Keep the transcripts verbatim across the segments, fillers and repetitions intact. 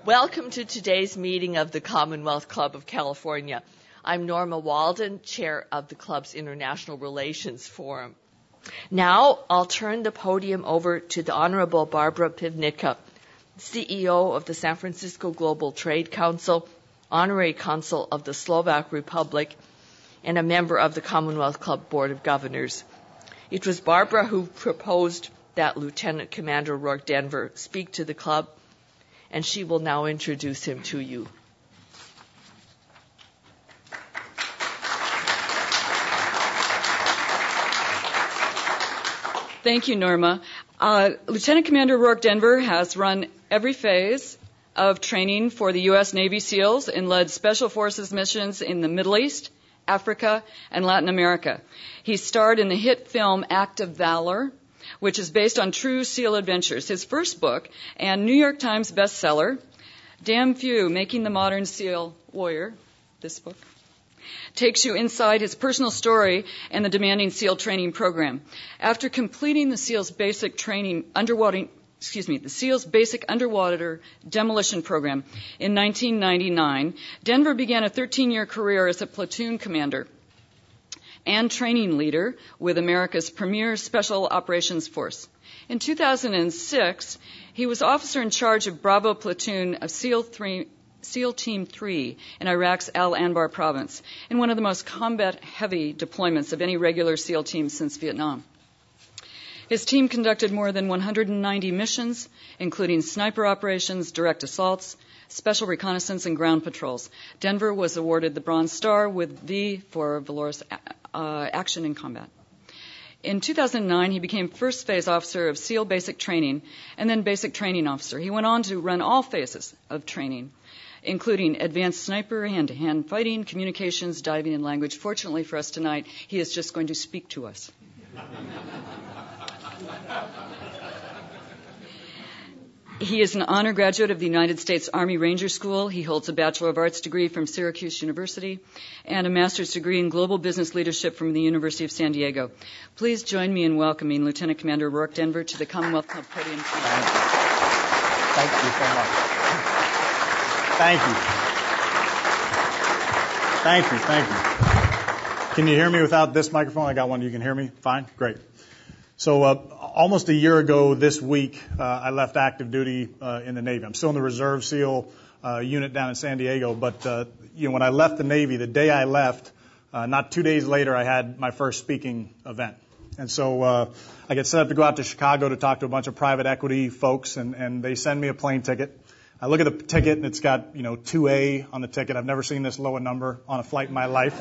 Welcome to today's meeting of the Commonwealth Club of California. I'm Norma Walden, Chair of the Club's International Relations Forum. Now I'll turn the podium over to the Honorable Barbara Pivnica, C E O of the San Francisco Global Trade Council, Honorary Consul of the Slovak Republic, and a member of the Commonwealth Club Board of Governors. It was Barbara who proposed that Lieutenant Commander Rourke Denver speak to the club, and she will now introduce him to you. Thank you, Norma. Uh, Lieutenant Commander Rourke Denver has run every phase of training for the U S Navy SEALs and led Special Forces missions in the Middle East, Africa, and Latin America. He starred in the hit film Act of Valor, which is based on true SEAL adventures. His first book, and New York Times bestseller, Damn Few, Making the Modern SEAL Warrior, this book, takes you inside his personal story and the demanding SEAL training program. After completing the SEAL's basic training underwater, excuse me, the SEAL's basic underwater demolition program in nineteen ninety-nine, Denver began a thirteen-year career as a platoon commander and training leader with America's premier Special Operations Force. In two thousand six, he was officer in charge of Bravo Platoon of SEAL, three, SEAL Team three in Iraq's Al Anbar province, in one of the most combat-heavy deployments of any regular SEAL team since Vietnam. His team conducted more than one hundred ninety missions, including sniper operations, direct assaults, special reconnaissance, and ground patrols. Denver was awarded the Bronze Star with V for valorous uh, action in combat. In two thousand nine, he became first phase officer of SEAL Basic Training and then Basic Training Officer. He went on to run all phases of training, including advanced sniper, hand-to-hand fighting, communications, diving, and language. Fortunately for us tonight, he is just going to speak to us. He is an honor graduate of the United States Army Ranger School. He holds a Bachelor of Arts degree from Syracuse University and a master's degree in global business leadership from the University of San Diego. Please join me in welcoming Lieutenant Commander Rourke Denver to the Commonwealth Club podium. Thank you. Thank you so much. Thank you. Thank you. Thank you. Can you hear me without this microphone? I got one. You can hear me? Fine? Great. So uh, almost a year ago this week, uh, I left active duty uh, in the Navy. I'm still in the Reserve SEAL uh, unit down in San Diego, but uh, you know, when I left the Navy, the day I left, uh, not two days later, I had my first speaking event. And so uh, I get set up to go out to Chicago to talk to a bunch of private equity folks, and, and they send me a plane ticket. I look at the ticket, and it's got, you know, two A on the ticket. I've never seen this low a number on a flight in my life.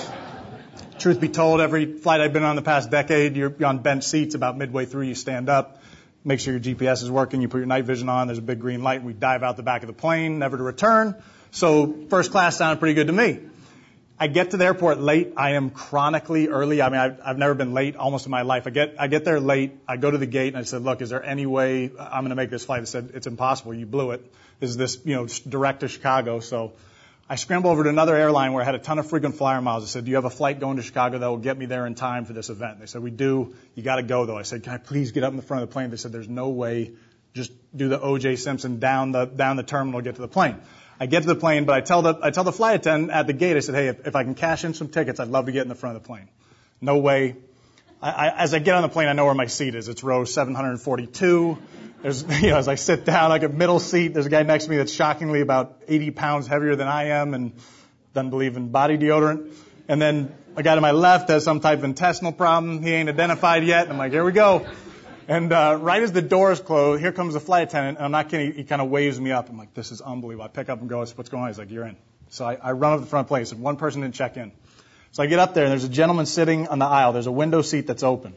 Truth be told, every flight I've been on the past decade, you're on bench seats. About midway through, you stand up, make sure your G P S is working, you put your night vision on, there's a big green light, and we dive out the back of the plane, never to return. So first class sounded pretty good to me. I get to the airport late. I am chronically early. I mean, I've, I've never been late almost in my life. I get I get there late. I go to the gate, and I said, look, is there any way I'm going to make this flight? They said, it's impossible. You blew it. This is this, you know, direct to Chicago. So I scrambled over to another airline where I had a ton of frequent flyer miles. I said, do you have a flight going to Chicago that will get me there in time for this event? They said, we do. You got to go, though. I said, can I please get up in the front of the plane? They said, there's no way. Just do the O J Simpson down the down the terminal, get to the plane. I get to the plane, but I tell the I tell the flight attendant at the gate, I said, hey, if, if I can cash in some tickets, I'd love to get in the front of the plane. No way. I, I, as I get on the plane, I know where my seat is. It's row seven hundred forty-two. There's, you know, as I sit down, like a middle seat, there's a guy next to me that's shockingly about eighty pounds heavier than I am and doesn't believe in body deodorant. And then a guy to my left has some type of intestinal problem. He ain't identified yet. I'm like, here we go. And uh, right as the doors close, here comes the flight attendant, and I'm not kidding, he, he kind of waves me up. I'm like, this is unbelievable. I pick up and go, what's going on? He's like, you're in. So I, I run up to the front of the plane. He said, one person didn't check in. So I get up there, and there's a gentleman sitting on the aisle. There's a window seat that's open.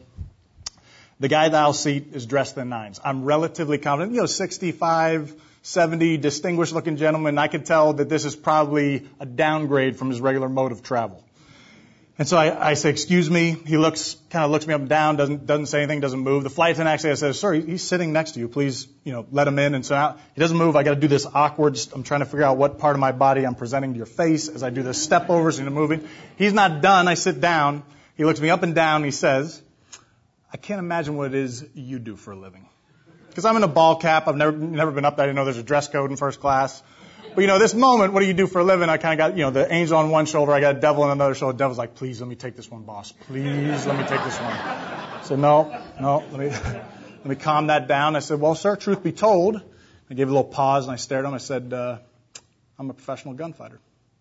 The guy in the aisle seat is dressed in the nines. I'm relatively confident, you know, sixty-five, seventy, distinguished-looking gentleman. I could tell that this is probably a downgrade from his regular mode of travel. And so I, I say, excuse me. He looks, kind of looks me up and down, doesn't, doesn't say anything, doesn't move. The flight attendant actually says, sir, he's sitting next to you. Please, you know, let him in. And so now, he doesn't move. I got to do this awkward, I'm trying to figure out what part of my body I'm presenting to your face as I do this step overs and moving. He's not done. I sit down. He looks me up and down. And he says, I can't imagine what it is you do for a living. because I'm in a ball cap. I've never never been up there. I didn't know there's a dress code in first class. But, you know, this moment, what do you do for a living? I kind of got, you know, the angel on one shoulder. I got a devil on another shoulder. The devil's like, please let me take this one, boss. Please let me take this one. I said, no, no, let me let me calm that down. I said, well, sir, truth be told. I gave a little pause and I stared at him. I said, uh, I'm a professional gunfighter.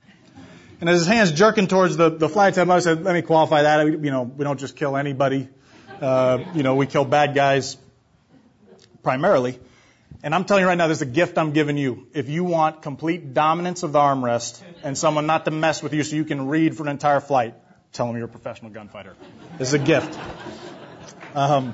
And as his hand's jerking towards the, the flag tab, I said, let me qualify that. You know, we don't just kill anybody. Uh, you know, we kill bad guys primarily. And I'm telling you right now, there's a gift I'm giving you. If you want complete dominance of the armrest and someone not to mess with you so you can read for an entire flight, tell them you're a professional gunfighter. This is a gift. Um,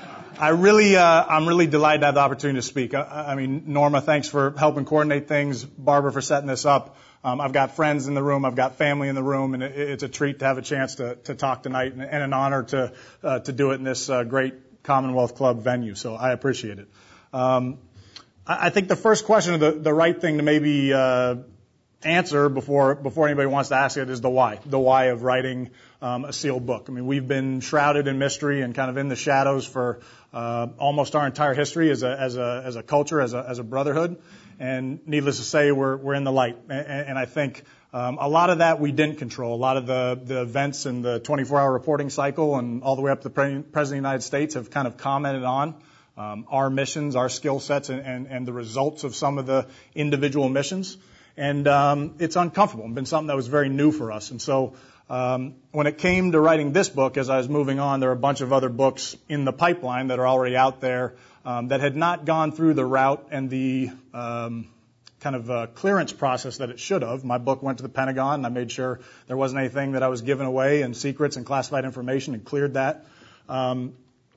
I really, uh, I'm really delighted to have the opportunity to speak. I, I mean, Norma, thanks for helping coordinate things. Barbara for setting this up. Um, I've got friends in the room. I've got family in the room, and it, it's a treat to have a chance to, to talk tonight, and, and an honor to uh, to do it in this uh, great Commonwealth Club venue. So I appreciate it. Um, I, I think the first question, or the, the right thing to maybe uh, answer before before anybody wants to ask it, is the why. The why of writing um, a sealed book. I mean, we've been shrouded in mystery and kind of in the shadows for uh, almost our entire history as a as a as a culture, as a as a brotherhood. And needless to say, we're we're in the light. And, and I think um, a lot of that we didn't control. A lot of the the events in the twenty-four hour reporting cycle and all the way up to the Pre- President of the United States have kind of commented on um, our missions, our skill sets, and, and, and the results of some of the individual missions. And um, it's uncomfortable. It's been something that was very new for us. And so um, when it came to writing this book, as I was moving on, there were a bunch of other books in the pipeline that are already out there um, that had not gone through the route and the um, kind of uh, clearance process that it should have. My book went to the Pentagon, and I made sure there wasn't anything that I was giving away and secrets and classified information, and cleared that. Um,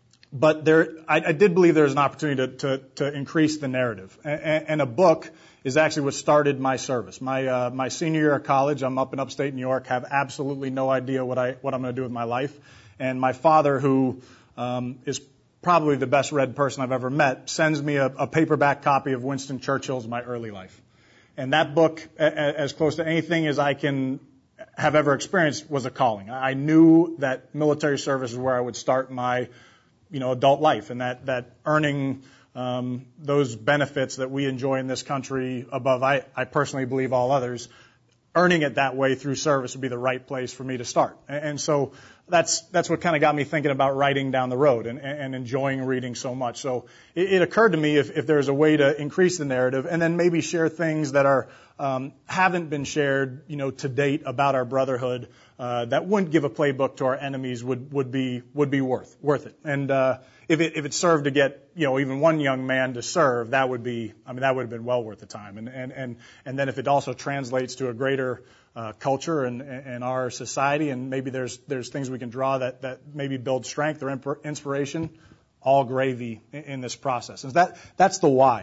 but there, I, I did believe there was an opportunity to, to, to increase the narrative, and, and a book is actually what started my service. My uh, my senior year of college, I'm up in upstate New York, have absolutely no idea what I what I'm going to do with my life. And my father, who um, is probably the best read person I've ever met, sends me a, a paperback copy of Winston Churchill's My Early Life. And that book, a, a, as close to anything as I can have ever experienced, was a calling. I knew that military service is where I would start my, you know, adult life, and that that earning Um, those benefits that we enjoy in this country above, I, I personally believe, all others, earning it that way through service would be the right place for me to start. And, and so that's that's what kind of got me thinking about writing down the road and, and enjoying reading so much. So it, it occurred to me if, if there's a way to increase the narrative and then maybe share things that are um, haven't been shared, you know, to date about our brotherhood, uh, that wouldn't give a playbook to our enemies would would be would be worth worth it. And uh, If it, if it served to get, you know, even one young man to serve, that would be, I mean, that would have been well worth the time. And, and, and, and then if it also translates to a greater uh, culture and, and our society, and maybe there's, there's things we can draw that, that maybe build strength or imp- inspiration, all gravy in, in this process. And that, that's the why.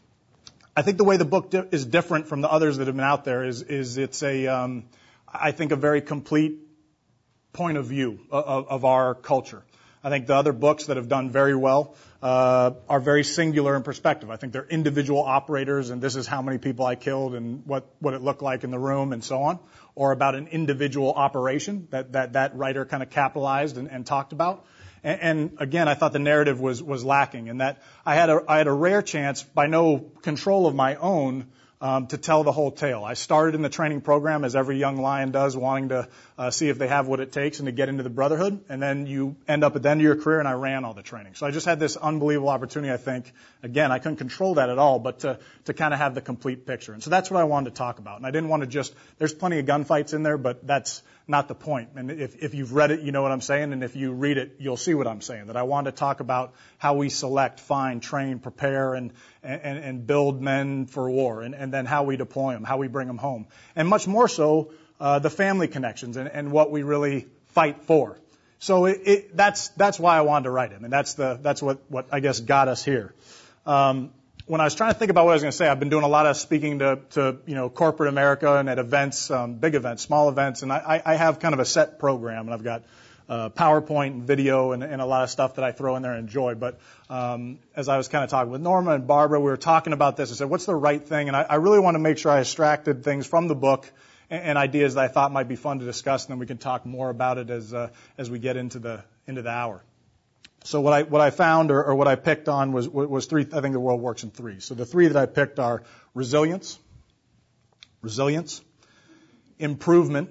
I think the way the book di- is different from the others that have been out there is, is it's a, um, I think a very complete point of view of, of our culture. I think the other books that have done very well uh, are very singular in perspective. I think they're individual operators, and this is how many people I killed and what, what it looked like in the room and so on, or about an individual operation that that, that writer kind of capitalized and, and talked about. And, and again, I thought the narrative was was lacking, and that I had a I had a rare chance, by no control of my own, Um, to tell the whole tale. I started in the training program, as every young lion does, wanting to uh, see if they have what it takes and to get into the brotherhood. And then you end up at the end of your career, and I ran all the training. So I just had this unbelievable opportunity, I think. Again, I couldn't control that at all, but to, to kind of have the complete picture. And so that's what I wanted to talk about. And I didn't want to just, there's plenty of gunfights in there, but that's not the point. And if, if you've read it, you know what I'm saying. And if you read it, you'll see what I'm saying. That I wanted to talk about how we select, find, train, prepare, and, and, and build men for war, and, and then how we deploy them, how we bring them home. And much more so, uh, the family connections and, and what we really fight for. So it, it, that's, that's why I wanted to write it. And that's the, that's what, what I guess got us here. Um, When I was trying to think about what I was going to say, I've been doing a lot of speaking to, to you know, corporate America and at events, um, big events, small events, and I, I have kind of a set program, and I've got uh, PowerPoint and video and, and a lot of stuff that I throw in there and enjoy. But um, as I was kind of talking with Norma and Barbara, we were talking about this. I said, what's the right thing? And I, I really want to make sure I extracted things from the book and, and ideas that I thought might be fun to discuss, and then we can talk more about it as uh, as we get into the into the hour. So what I what I found or, or what I picked on was was three. I think the world works in three. So the three that I picked are resilience, resilience, improvement,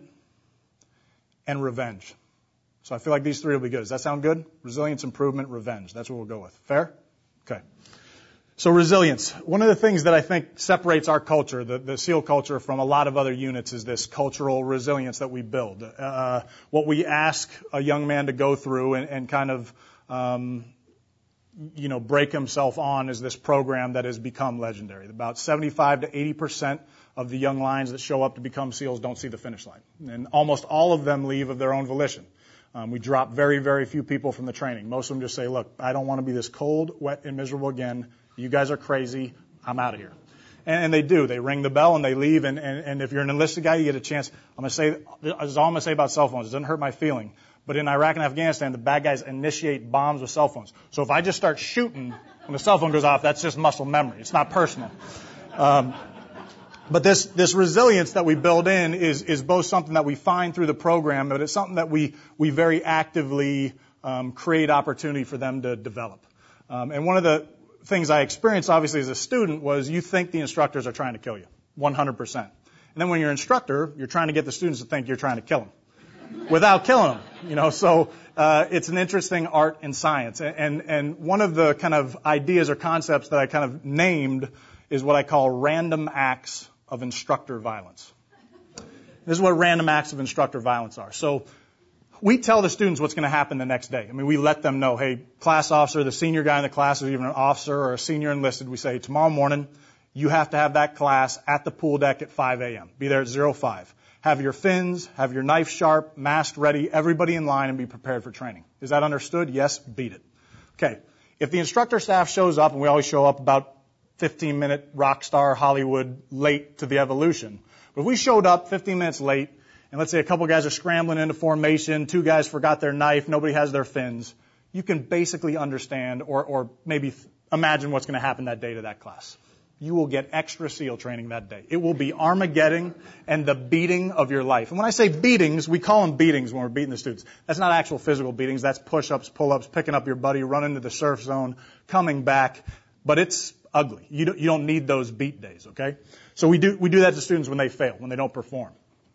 and revenge. So I feel like these three will be good. Does that sound good? Resilience, improvement, revenge. That's what we'll go with. Fair? Okay. So resilience. One of the things that I think separates our culture, the, the SEAL culture, from a lot of other units is this cultural resilience that we build. Uh, what we ask a young man to go through and, and kind of Um, you know, break himself on is this program that has become legendary. About seventy-five to eighty percent of the young lions that show up to become SEALs don't see the finish line. And almost all of them leave of their own volition. Um, we drop very, very few people from the training. Most of them just say, look, I don't want to be this cold, wet, and miserable again. You guys are crazy. I'm out of here. And, and they do. They ring the bell and they leave. And, and, and if you're an enlisted guy, you get a chance. I'm going to say, this is all I'm going to say about cell phones. It doesn't hurt my feeling. But in Iraq and Afghanistan, the bad guys initiate bombs with cell phones. So if I just start shooting when the cell phone goes off, that's just muscle memory. It's not personal. Um, but this this resilience that we build in is is both something that we find through the program, but it's something that we we very actively um, create opportunity for them to develop. Um, and one of the things I experienced, obviously, as a student was you think the instructors are trying to kill you, one hundred percent. And then when you're an instructor, you're trying to get the students to think you're trying to kill them. Without killing them, you know. So uh, it's an interesting art and science. And and one of the kind of ideas or concepts that I kind of named is what I call random acts of instructor violence. This is what random acts of instructor violence are. So we tell the students what's going to happen the next day. I mean, we let them know, hey, class officer, the senior guy in the class, or even an officer or a senior enlisted, we say, tomorrow morning, you have to have that class at the pool deck at five a.m. Be there at zero five. Have your fins, have your knife sharp, masked ready, everybody in line, and be prepared for training. Is that understood? Yes, beat it. Okay. If the instructor staff shows up, and we always show up about fifteen minute rock star Hollywood late to the evolution, but if we showed up fifteen minutes late, and let's say a couple guys are scrambling into formation, two guys forgot their knife, nobody has their fins, you can basically understand or, or maybe imagine what's going to happen that day to that class. You will get extra SEAL training that day. It will be Armageddon and the beating of your life. And when I say beatings, we call them beatings when we're beating the students. That's not actual physical beatings. That's push-ups, pull-ups, picking up your buddy, running to the surf zone, coming back. But it's ugly. You don't, you don't need those beat days, okay? So we do, we do that to students when they fail, when they don't perform.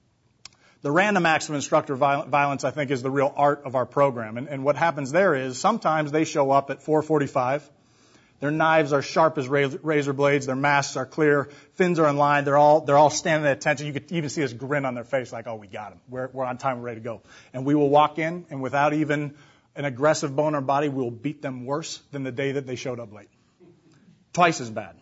The random acts of instructor violence, I think, is the real art of our program. And, and what happens there is sometimes they show up at four forty-five. Their knives are sharp as razor blades. Their masks are clear. Fins are in line. They're all they're all standing at attention. You could even see this grin on their face, like, "Oh, we got them. We're we're on time. We're ready to go." And we will walk in, and without even an aggressive bone in our body, we will beat them worse than the day that they showed up late. Twice as bad.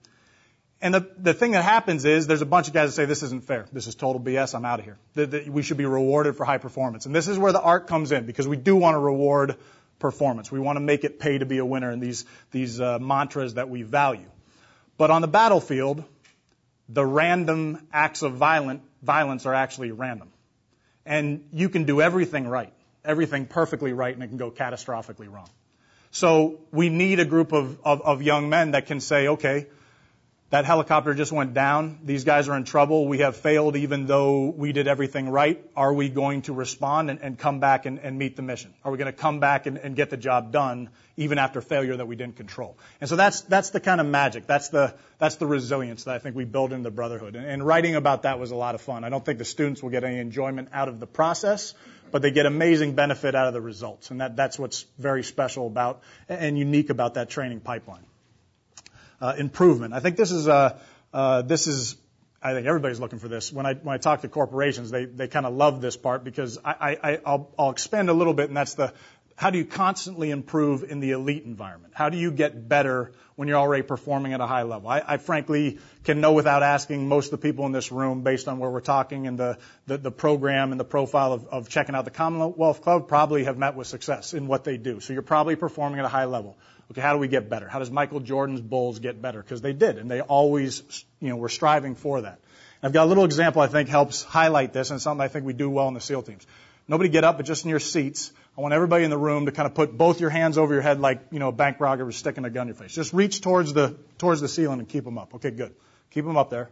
And the the thing that happens is there's a bunch of guys that say this isn't fair. This is total B S. I'm out of here. That, that we should be rewarded for high performance. And this is where the art comes in, because we do want to reward performance. We want to make it pay to be a winner in these these uh, mantras that we value. But on the battlefield, the random acts of violent violence are actually random. And you can do everything right, everything perfectly right, and it can go catastrophically wrong. So we need a group of, of, of young men that can say, okay, that helicopter just went down. These guys are in trouble. We have failed even though we did everything right. Are we going to respond and, and come back and, and meet the mission? Are we going to come back and, and get the job done even after failure that we didn't control? And so that's that's the kind of magic. That's the that's the resilience that I think we build into the Brotherhood. And, and writing about that was a lot of fun. I don't think the students will get any enjoyment out of the process, but they get amazing benefit out of the results. And that, that's what's very special about and unique about that training pipeline. Uh, improvement. I think this is uh, uh, this is. I think everybody's looking for this. When I when I talk to corporations, they they kind of love this part because I, I I'll, I'll expand a little bit, and that's the how do you constantly improve in the elite environment? How do you get better when you're already performing at a high level? I, I frankly can know without asking most of the people in this room, based on where we're talking and the the, the program and the profile of, of checking out the Commonwealth Club, probably have met with success in what they do. So you're probably performing at a high level. Okay, how do we get better? How does Michael Jordan's Bulls get better? Because they did, and they always, you know, were striving for that. And I've got a little example I think helps highlight this, and something I think we do well in the SEAL teams. Nobody get up, but just in your seats. I want everybody in the room to kind of put both your hands over your head like, you know, a bank robber was sticking a gun in your face. Just reach towards the towards the ceiling and keep them up. Okay, good. Keep them up there.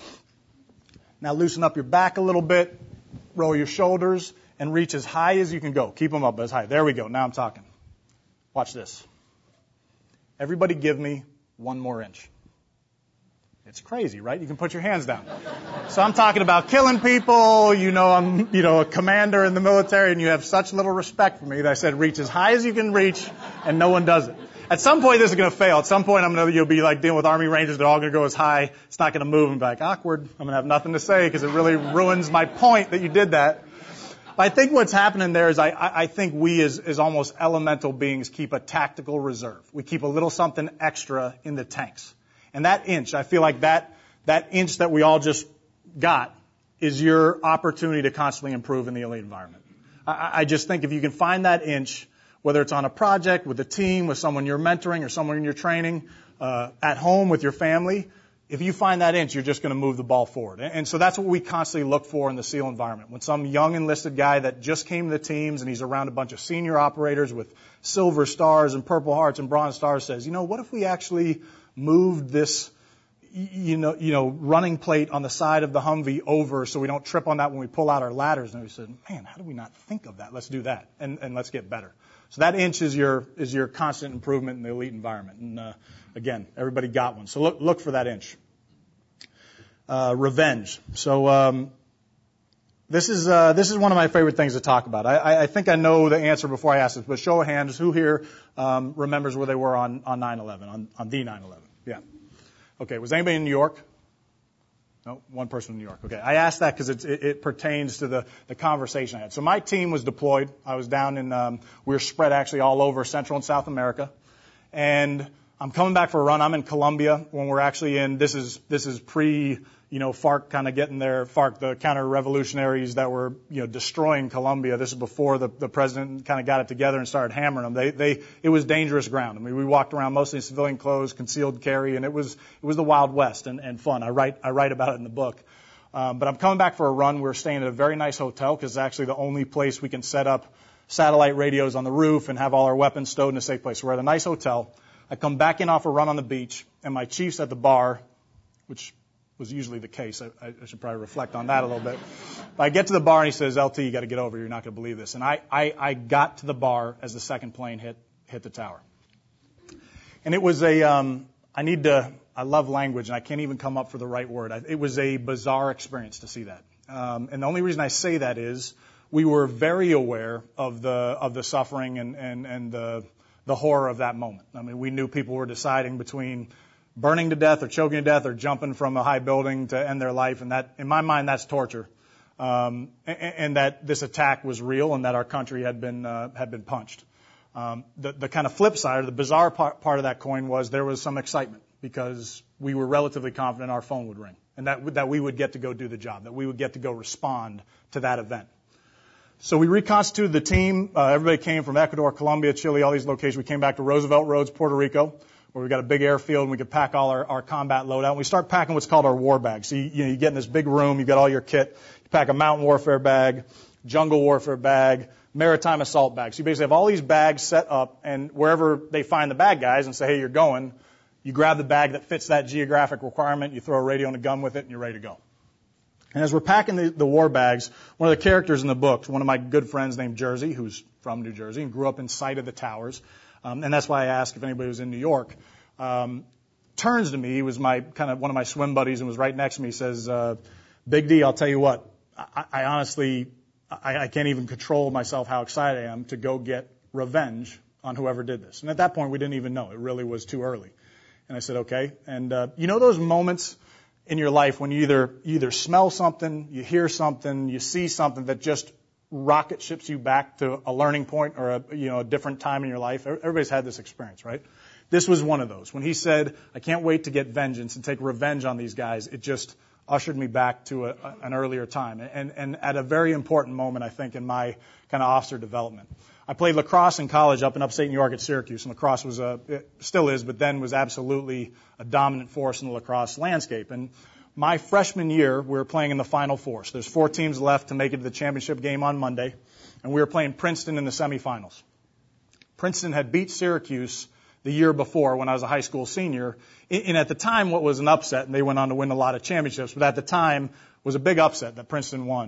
Now loosen up your back a little bit, roll your shoulders, and reach as high as you can go. Keep them up as high. There we go. Now I'm talking. Watch this. Everybody give me one more inch. It's crazy, right? You can put your hands down. So I'm talking about killing people. You know, I'm, you know, a commander in the military, and you have such little respect for me that I said, reach as high as you can reach, and no one does it. At some point, this is going to fail. At some point, I'm going to, you'll be like dealing with Army Rangers. They're all going to go as high. It's not going to move and be like, awkward. I'm going to have nothing to say because it really ruins my point that you did that. But I think what's happening there is I, I think we as, as almost elemental beings keep a tactical reserve. We keep a little something extra in the tanks. And that inch, I feel like that, that inch that we all just got is your opportunity to constantly improve in the elite environment. I, I just think if you can find that inch, whether it's on a project, with a team, with someone you're mentoring or someone you're training, uh, at home with your family, if you find that inch, you're just going to move the ball forward. And, and so that's what we constantly look for in the SEAL environment. When some young enlisted guy that just came to the teams and he's around a bunch of senior operators with silver stars and purple hearts and bronze stars says, you know, what if we actually moved this, you know, you know, running plate on the side of the Humvee over so we don't trip on that when we pull out our ladders? And we said, man, how do we not think of that? Let's do that, and, and let's get better. So that inch is your is your constant improvement in the elite environment. And uh, again, everybody got one. So look look for that inch. Uh, revenge. So um, this is uh, this is one of my favorite things to talk about. I, I think I know the answer before I ask this, but show of hands, who here um, remembers where they were on on nine eleven, on on the nine eleven? Yeah. Okay. Was anybody in New York? No, one person in New York. Okay. I asked that because it, it pertains to the, the conversation I had. So my team was deployed. I was down in, um, we were spread actually all over Central and South America. And I'm coming back for a run. I'm in Colombia when we're actually in, this is, this is pre, you know, FARC kind of getting there. FARC, the counter-revolutionaries that were, you know, destroying Colombia. This is before the, the president kind of got it together and started hammering them. They, they, it was dangerous ground. I mean, we walked around mostly in civilian clothes, concealed carry, and it was, it was the Wild West and, and fun. I write, I write about it in the book. Um, but I'm coming back for a run. We we're staying at a very nice hotel because it's actually the only place we can set up satellite radios on the roof and have all our weapons stowed in a safe place. So we're at a nice hotel. I come back in off a run on the beach, and my chief's at the bar, which was usually the case. I, I should probably reflect on that a little bit. But I get to the bar, and he says, L T, you got to get over here. You're not going to believe this. And I, I, I got to the bar as the second plane hit hit the tower. And it was a, um, I need to, I love language, and I can't even come up for the right word. I, it was a bizarre experience to see that. Um, and the only reason I say that is we were very aware of the of the suffering and, and, and the the horror of that moment. I mean, we knew people were deciding between burning to death or choking to death or jumping from a high building to end their life. And that, in my mind, that's torture. Um, and, and that this attack was real and that our country had been, uh, had been punched. Um, the, the kind of flip side or the bizarre part, part of that coin was there was some excitement because we were relatively confident our phone would ring and that, that we would get to go do the job, that we would get to go respond to that event. So we reconstituted the team. Uh, everybody came from Ecuador, Colombia, Chile, all these locations. We came back to Roosevelt Roads, Puerto Rico, where we got a big airfield and we could pack all our, our combat load out. And we start packing what's called our war bags. So you, you know, you get in this big room, you got all your kit. You pack a mountain warfare bag, jungle warfare bag, maritime assault bag. So you basically have all these bags set up, and wherever they find the bad guys and say, hey, you're going, you grab the bag that fits that geographic requirement, you throw a radio and a gun with it, and you're ready to go. And as we're packing the, the war bags, one of the characters in the book, one of my good friends named Jersey, who's from New Jersey and grew up in sight of the towers, um, and that's why I asked if anybody was in New York, um, turns to me. He was my kind of one of my swim buddies and was right next to me. He says, uh, Big D, I'll tell you what, I, I honestly, I, I can't even control myself how excited I am to go get revenge on whoever did this. And at that point, we didn't even know. It really was too early. And I said, okay. And uh, you know those moments in your life when you either you either smell something, you hear something, you see something that just rocket ships you back to a learning point or a you know a different time in your life. Everybody's had this experience, right? This was one of those. When he said, I can't wait to get vengeance and take revenge on these guys, it just ushered me back to a, an earlier time and, and at a very important moment, I think, in my kind of officer development. I played lacrosse in college up in upstate New York at Syracuse, and lacrosse was a, it still is, but then was absolutely a dominant force in the lacrosse landscape. And my freshman year, we were playing in the Final Four. So there's four teams left to make it to the championship game on Monday, and we were playing Princeton in the semifinals. Princeton had beat Syracuse the year before when I was a high school senior, and at the time what was an upset, and they went on to win a lot of championships, but at the time was a big upset that Princeton won.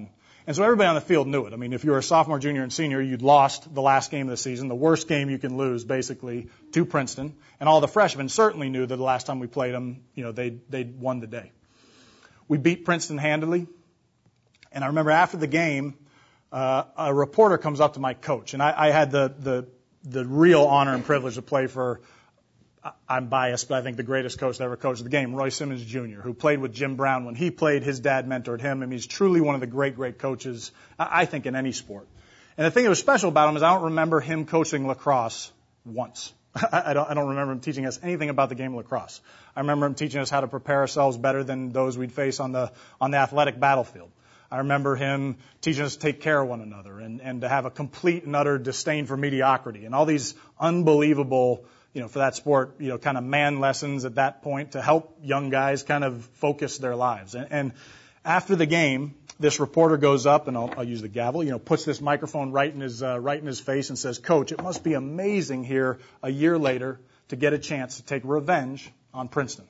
And so everybody on the field knew it. I mean, if you were a sophomore, junior, and senior, you'd lost the last game of the season, the worst game you can lose, basically, to Princeton. And all the freshmen certainly knew that the last time we played them, you know, they'd, they'd won the day. We beat Princeton handily. And I remember after the game, uh, a reporter comes up to my coach. And I, I had the, the, the real honor and privilege to play for, I'm biased, but I think the greatest coach that ever coached the game, Roy Simmons Junior, who played with Jim Brown. When he played, his dad mentored him, and he's truly one of the great, great coaches, I think, in any sport. And the thing that was special about him is I don't remember him coaching lacrosse once. I don't, I don't remember him teaching us anything about the game of lacrosse. I remember him teaching us how to prepare ourselves better than those we'd face on the on the athletic battlefield. I remember him teaching us to take care of one another and, and to have a complete and utter disdain for mediocrity and all these unbelievable, you know, for that sport, you know, kind of man lessons at that point to help young guys kind of focus their lives. And, and after the game, this reporter goes up, and I'll, I'll use the gavel, you know, puts this microphone right in his uh, right in his face and says, "Coach, it must be amazing here a year later to get a chance to take revenge on Princeton."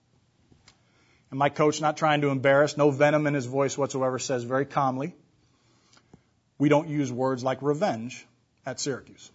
And my coach, not trying to embarrass, no venom in his voice whatsoever, says very calmly, "We don't use words like revenge at Syracuse."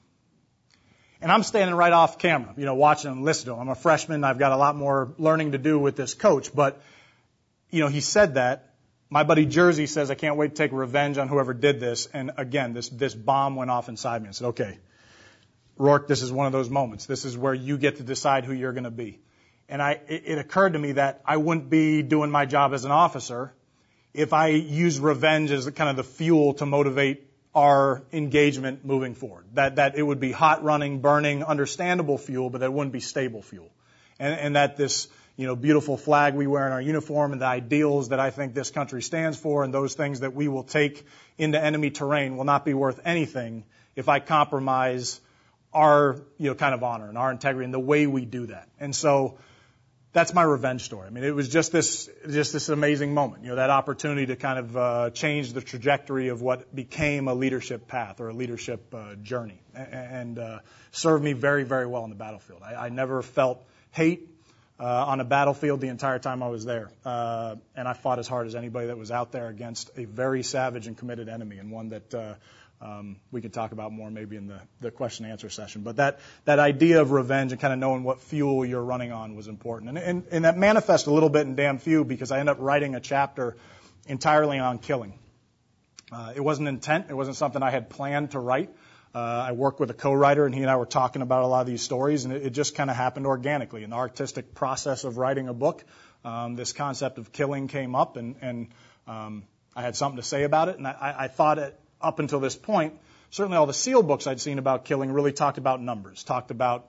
And I'm standing right off camera, you know, watching him, listening to him. I'm a freshman. I've got a lot more learning to do with this coach. But, you know, he said that. My buddy Jersey says, "I can't wait to take revenge on whoever did this." And again, this, this bomb went off inside me. I said, "Okay, Rourke, this is one of those moments. This is where you get to decide who you're going to be." And I, it, it occurred to me that I wouldn't be doing my job as an officer if I used revenge as kind of the fuel to motivate our engagement moving forward. That that it would be hot running, burning, understandable fuel, but that it wouldn't be stable fuel. And, and that this, you know, beautiful flag we wear in our uniform and the ideals that I think this country stands for and those things that we will take into enemy terrain will not be worth anything if I compromise our, you know, kind of honor and our integrity and the way we do that. And so that's my revenge story. I mean, it was just this, just this amazing moment, you know, that opportunity to kind of uh, change the trajectory of what became a leadership path or a leadership uh, journey, and uh, served me very, very well on the battlefield. I, I never felt hate uh, on a battlefield the entire time I was there, uh, and I fought as hard as anybody that was out there against a very savage and committed enemy, and one that uh, Um, we could talk about more maybe in the, the question and answer session. But that, that idea of revenge and kind of knowing what fuel you're running on was important. And, and, and that manifests a little bit in Damn Few because I ended up writing a chapter entirely on killing. Uh, it wasn't intent. It wasn't something I had planned to write. Uh, I worked with a co-writer, and he and I were talking about a lot of these stories, and it, it just kind of happened organically. In the artistic process of writing a book, um, this concept of killing came up, and, and um, I had something to say about it, and I, I thought it, up until this point, certainly all the SEAL books I'd seen about killing really talked about numbers, talked about,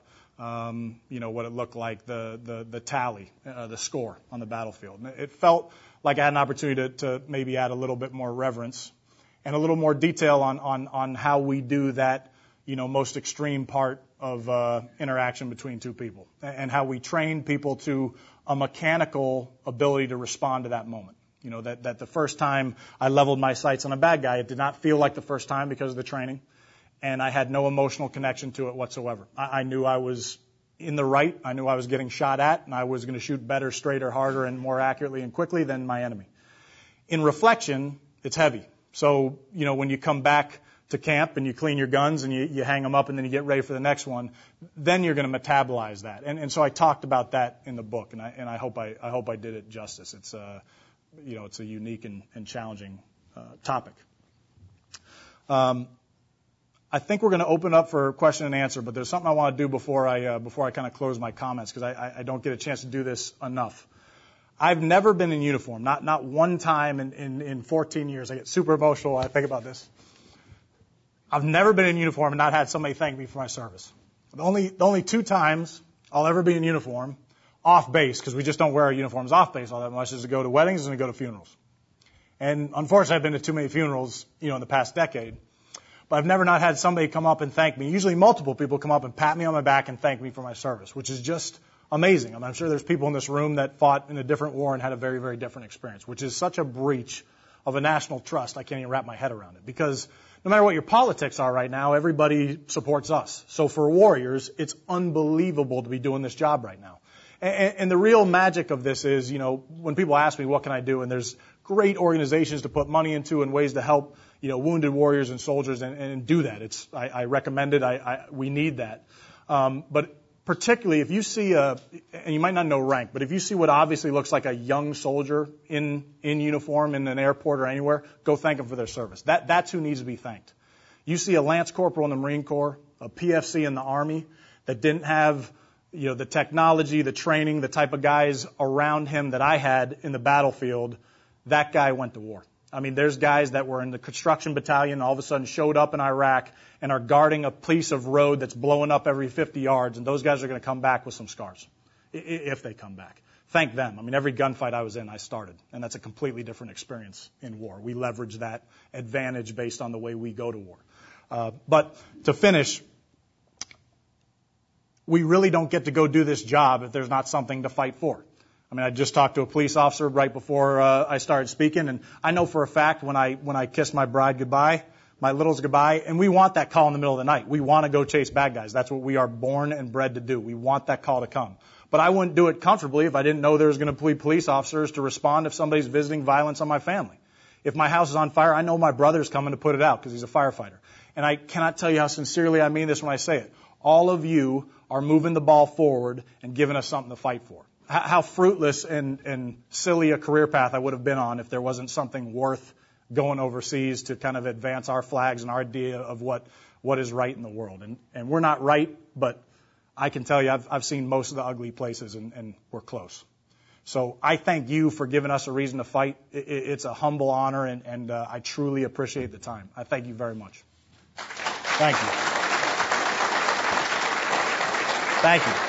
um, you know, what it looked like, the the, the tally, uh, the score on the battlefield. And it felt like I had an opportunity to, to maybe add a little bit more reverence and a little more detail on on on how we do that, you know, most extreme part of uh, interaction between two people, and how we train people to a mechanical ability to respond to that moment. You know, that, that the first time I leveled my sights on a bad guy, it did not feel like the first time because of the training. And I had no emotional connection to it whatsoever. I, I knew I was in the right. I knew I was getting shot at, and I was going to shoot better, straighter, harder, and more accurately and quickly than my enemy. In reflection, it's heavy. So, you know, when you come back to camp and you clean your guns and you, you hang them up and then you get ready for the next one, then you're going to metabolize that. And, and so I talked about that in the book, and I, and I hope I, I hope I did it justice. It's, uh, you know, it's a unique and, and challenging uh, topic. Um, I think we're going to open up for question and answer, but there's something I want to do before I uh, before I kind of close my comments, because I, I don't get a chance to do this enough. I've never been in uniform, not not one time in, in, in fourteen years. I get super emotional when I think about this. I've never been in uniform and not had somebody thank me for my service. The only the only two times I'll ever be in uniform off base, because we just don't wear our uniforms off base all that much, is to go to weddings and to go to funerals. And unfortunately, I've been to too many funerals, you know, in the past decade. But I've never not had somebody come up and thank me. Usually multiple people come up and pat me on my back and thank me for my service, which is just amazing. I mean, I'm sure there's people in this room that fought in a different war and had a very, very different experience, which is such a breach of a national trust. I can't even wrap my head around it, because no matter what your politics are right now, everybody supports us. So for warriors, it's unbelievable to be doing this job right now. And, and the real magic of this is, you know, when people ask me, what can I do? And there's great organizations to put money into and ways to help, you know, wounded warriors and soldiers, and, and do that. It's, I, I recommend it. I, I, we need that. Um, but particularly if you see a, and you might not know rank, but if you see what obviously looks like a young soldier in, in uniform in an airport or anywhere, go thank them for their service. That, that's who needs to be thanked. You see a Lance Corporal in the Marine Corps, a P F C in the Army that didn't have, you know, the technology, the training, the type of guys around him that I had in the battlefield. That guy went to war. I mean, there's guys that were in the construction battalion, all of a sudden showed up in Iraq and are guarding a piece of road that's blowing up every fifty yards, and those guys are going to come back with some scars, if they come back. Thank them. I mean, every gunfight I was in, I started, and that's a completely different experience in war. We leverage that advantage based on the way we go to war. Uh, but to finish, we really don't get to go do this job if there's not something to fight for. I mean, I just talked to a police officer right before uh, I started speaking, and I know for a fact when I when I kiss my bride goodbye, my littles goodbye, and we want that call in the middle of the night. We want to go chase bad guys. That's what we are born and bred to do. We want that call to come. But I wouldn't do it comfortably if I didn't know there was going to be police officers to respond if somebody's visiting violence on my family. If my house is on fire, I know my brother's coming to put it out because he's a firefighter. And I cannot tell you how sincerely I mean this when I say it. All of you are moving the ball forward and giving us something to fight for. How fruitless and, and silly a career path I would have been on if there wasn't something worth going overseas to kind of advance our flags and our idea of what, what is right in the world. And, and we're not right, but I can tell you I've, I've seen most of the ugly places, and, and we're close. So I thank you for giving us a reason to fight. It, it's a humble honor, and, and uh, I truly appreciate the time. I thank you very much. Thank you. Thank you.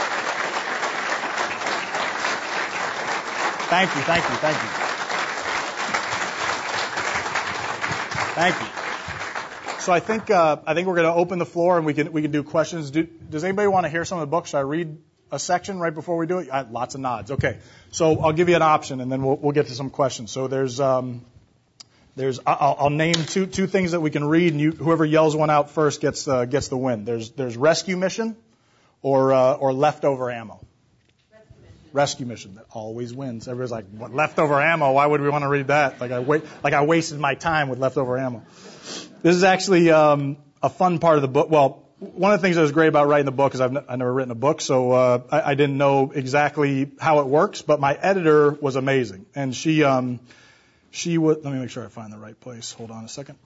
Thank you, thank you, thank you. Thank you. So I think uh, I think we're going to open the floor and we can we can do questions. Do, does anybody want to hear some of the books? Should I read a section right before we do it? I, lots of nods. Okay. So I'll give you an option and then we'll we'll get to some questions. So there's um, there's I'll, I'll name two two things that we can read, and you, whoever yells one out first gets uh, gets the win. There's there's Rescue Mission or uh, or Leftover Ammo. Rescue Mission, that always wins. Everybody's like, what, leftover ammo? Why would we want to read that? Like I wait, like I wasted my time with leftover ammo. This is actually um, a fun part of the book. Well, one of the things that was great about writing the book is I've, n- I've never written a book, so uh, I, I didn't know exactly how it works. But my editor was amazing, and she um, she would. Let me make sure I find the right place. Hold on a second.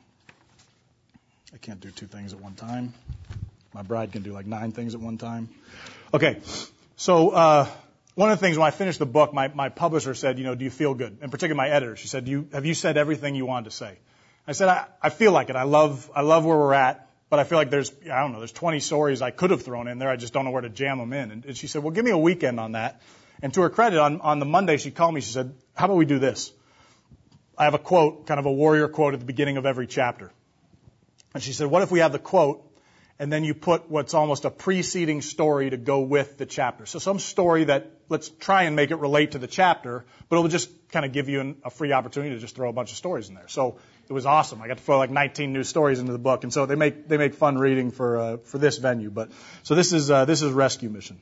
I can't do two things at one time. My bride can do like nine things at one time. Okay, so. Uh, One of the things when I finished the book, my, my publisher said, you know, do you feel good? In particular, my editor, she said, do you, have you said everything you wanted to say? I said, I, I feel like it. I love, I love where we're at, but I feel like there's, I don't know, there's twenty stories I could have thrown in there. I just don't know where to jam them in. And, and she said, well, give me a weekend on that. And to her credit, on, on the Monday, she called me. She said, how about we do this? I have a quote, kind of a warrior quote at the beginning of every chapter. And she said, what if we have the quote and then you put what's almost a preceding story to go with the chapter? So some story that, let's try and make it relate to the chapter, but it will just kind of give you an, a free opportunity to just throw a bunch of stories in there. So it was awesome. I got to throw like nineteen new stories into the book, and so they make they make fun reading for uh, for this venue. But so this is uh, this is Rescue Mission.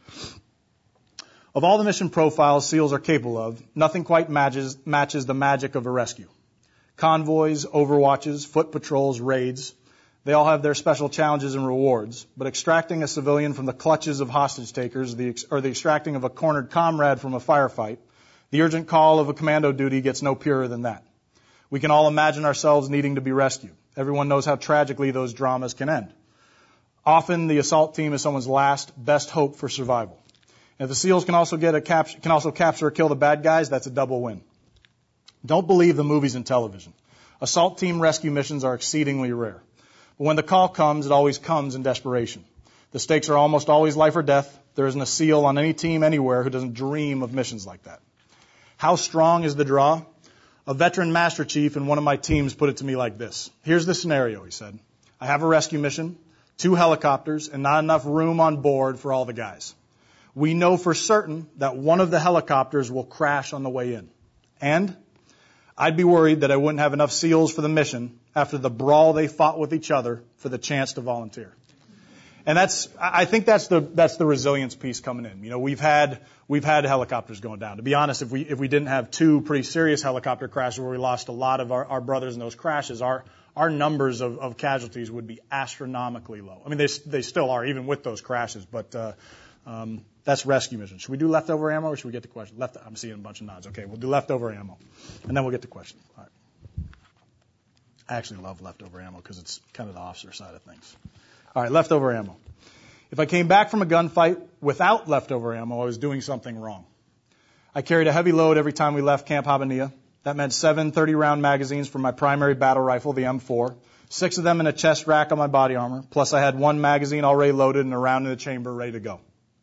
Of all the mission profiles SEALs are capable of, nothing quite matches matches the magic of a rescue. Convoys, overwatches, foot patrols, raids. They all have their special challenges and rewards, but extracting a civilian from the clutches of hostage takers, the, or the extracting of a cornered comrade from a firefight, the urgent call of a commando duty gets no purer than that. We can all imagine ourselves needing to be rescued. Everyone knows how tragically those dramas can end. Often, the assault team is someone's last, best hope for survival. And if the SEALs can also get a cap- can also capture or kill the bad guys, that's a double win. Don't believe the movies and television. Assault team rescue missions are exceedingly rare. But when the call comes, it always comes in desperation. The stakes are almost always life or death. There isn't a SEAL on any team anywhere who doesn't dream of missions like that. How strong is the draw? A veteran Master Chief in one of my teams put it to me like this. Here's the scenario, he said. I have a rescue mission, two helicopters, and not enough room on board for all the guys. We know for certain that one of the helicopters will crash on the way in. And I'd be worried that I wouldn't have enough SEALs for the mission after the brawl they fought with each other for the chance to volunteer. And that's, I think that's the that's the resilience piece coming in. You know, we've had we've had helicopters going down. To be honest, if we if we didn't have two pretty serious helicopter crashes where we lost a lot of our, our brothers in those crashes, our our numbers of, of casualties would be astronomically low. I mean, they they still are, even with those crashes. But uh, um, that's rescue mission. Should we do leftover ammo, or should we get to question? Left. I'm seeing a bunch of nods. Okay, we'll do leftover ammo, and then we'll get to questions. All right. I actually love leftover ammo because it's kind of the officer side of things. All right, leftover ammo. If I came back from a gunfight without leftover ammo, I was doing something wrong. I carried a heavy load every time we left Camp Habanilla. That meant seven thirty-round magazines for my primary battle rifle, the M four, six of them in a chest rack on my body armor, plus I had one magazine already loaded and a round in the chamber ready to go.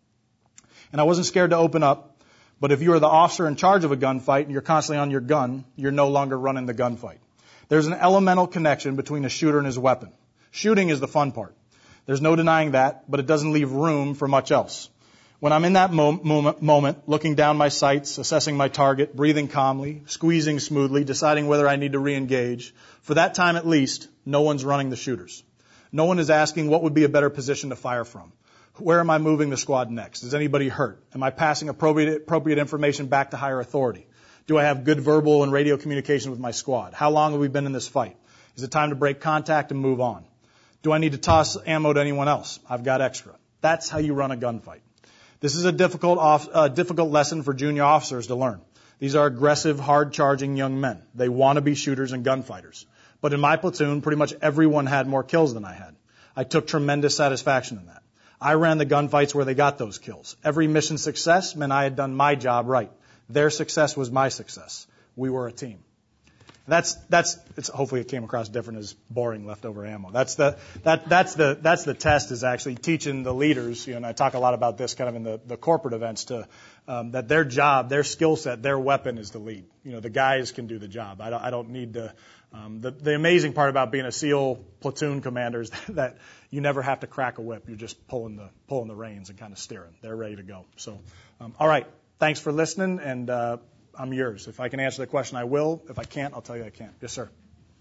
And I wasn't scared to open up, but if you are the officer in charge of a gunfight and you're constantly on your gun, you're no longer running the gunfight. There's an elemental connection between a shooter and his weapon. Shooting is the fun part. There's no denying that, but it doesn't leave room for much else. When I'm in that mo- moment, moment, looking down my sights, assessing my target, breathing calmly, squeezing smoothly, deciding whether I need to re-engage, for that time at least, no one's running the shooters. No one is asking what would be a better position to fire from. Where am I moving the squad next? Is anybody hurt? Am I passing appropriate, appropriate information back to higher authority? Do I have good verbal and radio communication with my squad? How long have we been in this fight? Is it time to break contact and move on? Do I need to toss ammo to anyone else? I've got extra. That's how you run a gunfight. This is a difficult, off, uh, difficult lesson for junior officers to learn. These are aggressive, hard-charging young men. They want to be shooters and gunfighters. But in my platoon, pretty much everyone had more kills than I had. I took tremendous satisfaction in that. I ran the gunfights where they got those kills. Every mission success meant I had done my job right. Their success was my success. We were a team. That's that's. It's, hopefully, it came across different as boring leftover ammo. That's the that that's the that's the test is actually teaching the leaders. You know, and I talk a lot about this kind of in the, the corporate events to um, that their job, their skill set, their weapon is the lead. You know, the guys can do the job. I don't I don't need to. Um, the the amazing part about being a SEAL platoon commander is that you never have to crack a whip. You're just pulling the pulling the reins and kind of steering. They're ready to go. So, um, all right. Thanks for listening and. Uh, I'm yours. If I can answer the question, I will. If I can't, I'll tell you I can't. Yes, sir.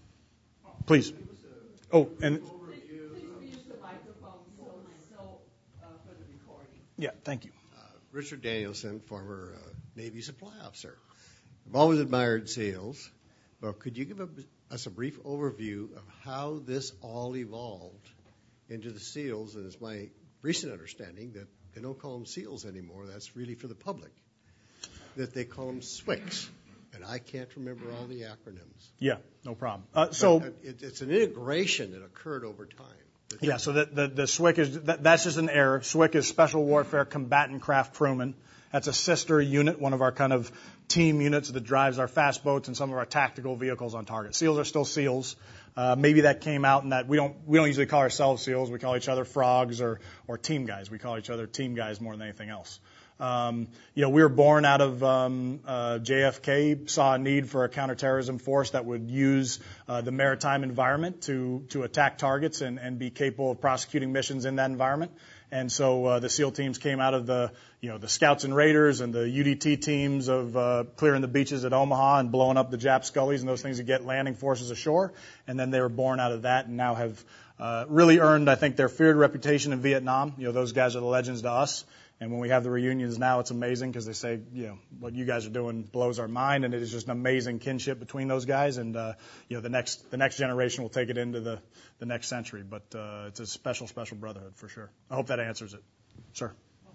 Please. Oh, and. Please use the microphone so, so uh, for the recording. Yeah, thank you. Uh, Richard Danielson, former uh, Navy supply officer. I've always admired SEALs. But could you give a, us a brief overview of how this all evolved into the SEALs? And it's my recent understanding that they don't call them SEALs anymore. That's really for the public. That they call them S W I Cs, and I can't remember all the acronyms. Yeah, no problem. Uh, so but it, it's an integration that occurred over time. Yeah, so the, the, the S W I C is, that, that's just an error. S W I C is Special Warfare Combatant Craft Crewman. That's a sister unit, one of our kind of team units that drives our fast boats and some of our tactical vehicles on target. SEALs are still SEALs. Uh, maybe that came out in that we don't we don't usually call ourselves SEALs. We call each other frogs or or team guys. We call each other team guys more than anything else. Um, you know, we were born out of um, uh, J F K saw a need for a counterterrorism force that would use uh, the maritime environment to to attack targets and, and be capable of prosecuting missions in that environment. And so uh, the SEAL teams came out of the, you know, the Scouts and Raiders and the U D T teams of uh, clearing the beaches at Omaha and blowing up the Jap scullies and those things to get landing forces ashore. And then they were born out of that and now have uh, really earned, I think, their feared reputation in Vietnam. You know, those guys are the legends to us. And when we have the reunions now, it's amazing because they say, you know, what you guys are doing blows our mind, and it is just an amazing kinship between those guys. And uh, you know, the next the next generation will take it into the the next century. But uh, it's a special, special brotherhood for sure. I hope that answers it, sir.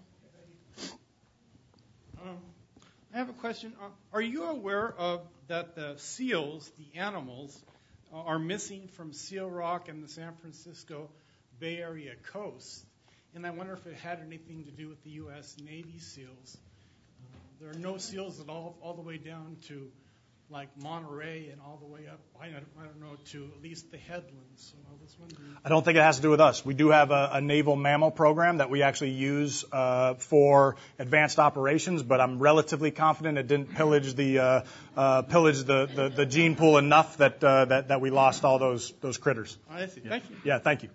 Um, I have a question. Are you aware of that the seals, the animals, uh, are missing from Seal Rock and the San Francisco Bay Area coast? And I wonder if it had anything to do with the U S Navy SEALs. Uh, there are no SEALs at all, all the way down to like Monterey and all the way up, I don't, I don't know, to at least the headlands. So I was wondering. I don't think it has to do with us. We do have a, a naval mammal program that we actually use uh, for advanced operations, but I'm relatively confident it didn't pillage the uh, uh, pillage the, the, the gene pool enough that, uh, that that we lost all those those critters. I see. Yeah. Thank you. Yeah, thank you.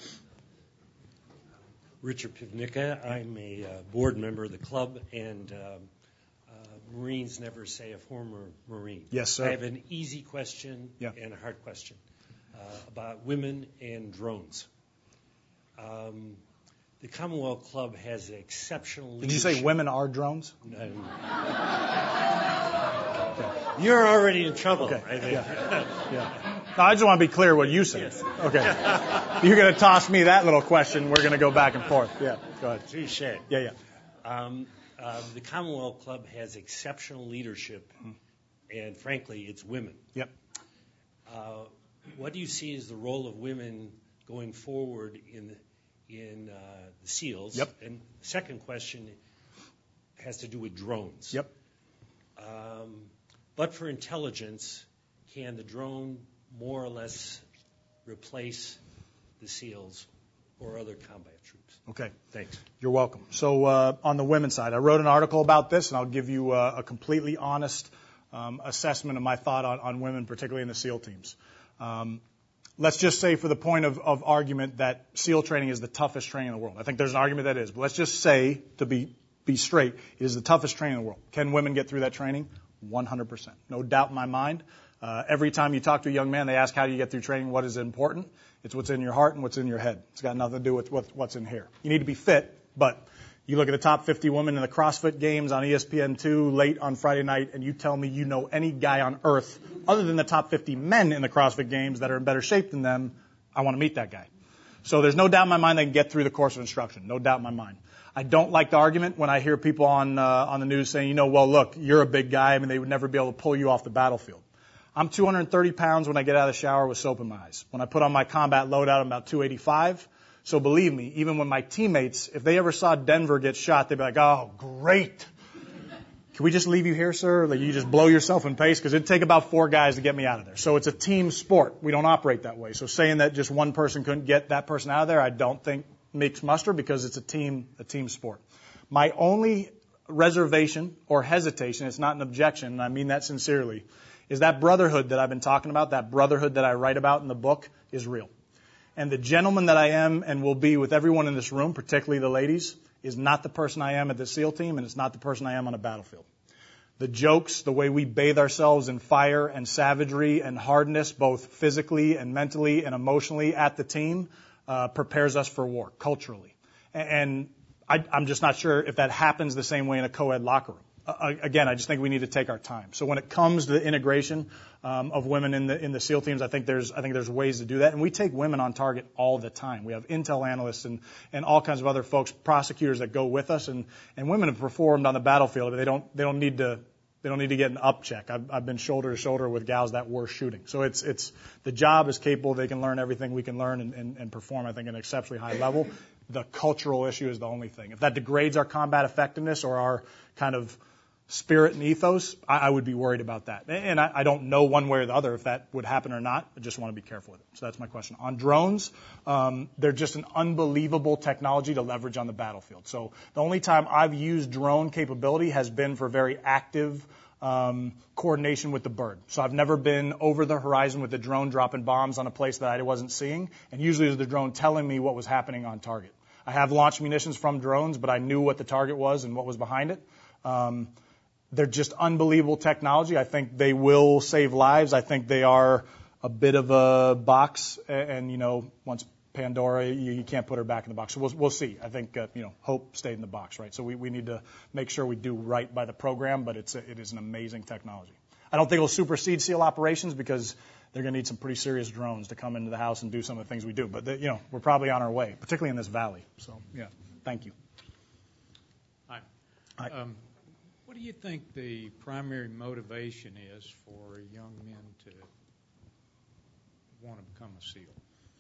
Richard Pivnicka. I'm a uh, board member of the club, and uh, uh, Marines never say a former Marine. Yes, sir. I have an easy question yeah. and a hard question uh, about women and drones. Um, the Commonwealth Club has exceptional leadership. Did you say women are drones? No. You're already in trouble, Okay. I think. Yeah. yeah. No, I just want to be clear what you said. Yes. Okay. You're going to toss me that little question. We're going to go back and forth. Yeah. Go ahead. Touche. Yeah, yeah. Um, uh, the Commonwealth Club has exceptional leadership, and frankly, it's women. Yep. Uh, what do you see as the role of women going forward in the, in uh, the SEALs? Yep. And the second question has to do with drones. Yep. Um, but for intelligence, can the drone more or less replace the SEALs or other combat troops? Okay. Thanks. You're welcome. So uh, on the women's side, I wrote an article about this, and I'll give you uh, a completely honest um, assessment of my thought on, on women, particularly in the SEAL teams. Um, let's just say for the point of, of argument that SEAL training is the toughest training in the world. I think there's an argument that is, but let's just say, to be, be straight, it is the toughest training in the world. Can women get through that training? one hundred percent. No doubt in my mind. Uh, every time you talk to a young man, they ask, how do you get through training? What is important? It's what's in your heart and what's in your head. It's got nothing to do with what, what's in here. You need to be fit, but you look at the top fifty women in the CrossFit Games on E S P N two late on Friday night, and you tell me you know any guy on earth other than the top fifty men in the CrossFit Games that are in better shape than them, I want to meet that guy. So there's no doubt in my mind they can get through the course of instruction. No doubt in my mind. I don't like the argument when I hear people on uh, on the news saying, you know, well, look, you're a big guy. I mean, they would never be able to pull you off the battlefield. I'm two hundred thirty pounds when I get out of the shower with soap in my eyes. When I put on my combat loadout, I'm about two eighty-five. So believe me, even when my teammates, if they ever saw Denver get shot, they'd be like, oh, great. Can we just leave you here, sir? Like, you just blow yourself in pace? Because it'd take about four guys to get me out of there. So it's a team sport. We don't operate that way. So saying that just one person couldn't get that person out of there, I don't think makes muster, because it's a team, a team sport. My only reservation or hesitation, it's not an objection, and I mean that sincerely, is that brotherhood that I've been talking about, that brotherhood that I write about in the book, is real. And the gentleman that I am and will be with everyone in this room, particularly the ladies, is not the person I am at the SEAL team, and it's not the person I am on a battlefield. The jokes, the way we bathe ourselves in fire and savagery and hardness, both physically and mentally and emotionally at the team, uh, prepares us for war, culturally. And I, I'm just not sure if that happens the same way in a co-ed locker room. Uh, again, I just think we need to take our time. So when it comes to the integration um, of women in the in the SEAL teams, I think there's I think there's ways to do that, and we take women on target all the time. We have intel analysts and and all kinds of other folks, prosecutors that go with us, and and women have performed on the battlefield. They don't they don't need to they don't need to get an up check. I've, I've been shoulder to shoulder with gals that were shooting. So it's it's the job is capable. They can learn everything we can learn and, and, and perform, I think, at an exceptionally high level. The cultural issue is the only thing. If that degrades our combat effectiveness or our kind of spirit and ethos, I, I would be worried about that. And I, I don't know one way or the other if that would happen or not. I just want to be careful with it. So that's my question. On drones, um, they're just an unbelievable technology to leverage on the battlefield. So the only time I've used drone capability has been for very active um, coordination with the bird. So I've never been over the horizon with the drone dropping bombs on a place that I wasn't seeing. And usually it was the drone telling me what was happening on target. I have launched munitions from drones, but I knew what the target was and what was behind it. Um, They're just unbelievable technology. I think they will save lives. I think they are a bit of a box. And, and you know, once Pandora, you, you can't put her back in the box. So we'll, we'll see. I think, uh, you know, hope stayed in the box, right? So we, we need to make sure we do right by the program, but it's a, it is an amazing technology. I don't think it'll supersede SEAL operations because they're going to need some pretty serious drones to come into the house and do some of the things we do. But, the, you know, we're probably on our way, particularly in this valley. So, yeah, thank you. Hi. Hi. Um, What do you think the primary motivation is for young men to want to become a SEAL?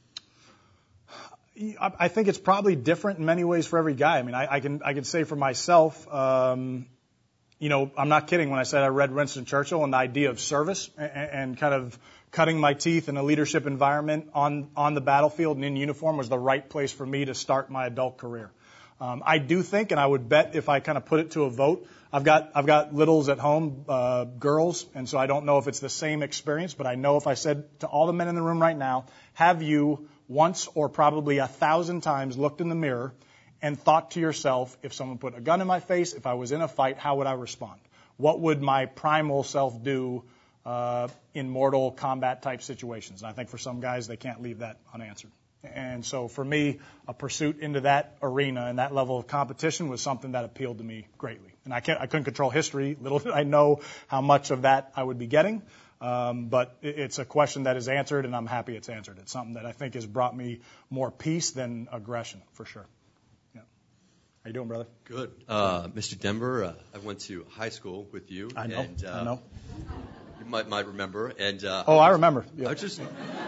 I think it's probably different in many ways for every guy. I mean, I, I can I can say for myself, um, you know, I'm not kidding when I said I read Winston Churchill and the idea of service and, and kind of cutting my teeth in a leadership environment on on the battlefield and in uniform was the right place for me to start my adult career. Um, I do think, and I would bet if I kind of put it to a vote, I've got I've got littles at home, uh, girls, and so I don't know if it's the same experience, but I know if I said to all the men in the room right now, have you once or probably a thousand times looked in the mirror and thought to yourself, if someone put a gun in my face, if I was in a fight, how would I respond? What would my primal self do uh, in mortal combat type situations? And I think for some guys, they can't leave that unanswered. And so for me, a pursuit into that arena and that level of competition was something that appealed to me greatly. And I, can't, I couldn't control history. Little did I know how much of that I would be getting. Um, but it's a question that is answered, and I'm happy it's answered. It's something that I think has brought me more peace than aggression, for sure. Yeah. How you doing, brother? Good. Uh, Mister Denver, uh, I went to high school with you. I know. And, uh, I know. You might might remember. And uh, oh, I, I remember. Yeah. I was just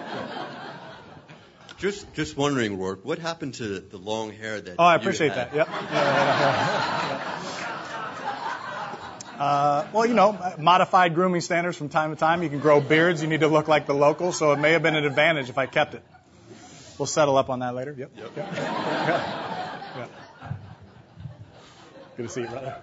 just just wondering, Rourke, what happened to the long hair that? Oh, I you appreciate had? that. Yep. Yeah, yeah, yeah. Uh, well, you know, modified grooming standards from time to time. You can grow beards. You need to look like the locals, so it may have been an advantage if I kept it. We'll settle up on that later. Yep. Yep. yep. yeah. Yeah. Good to see you, brother.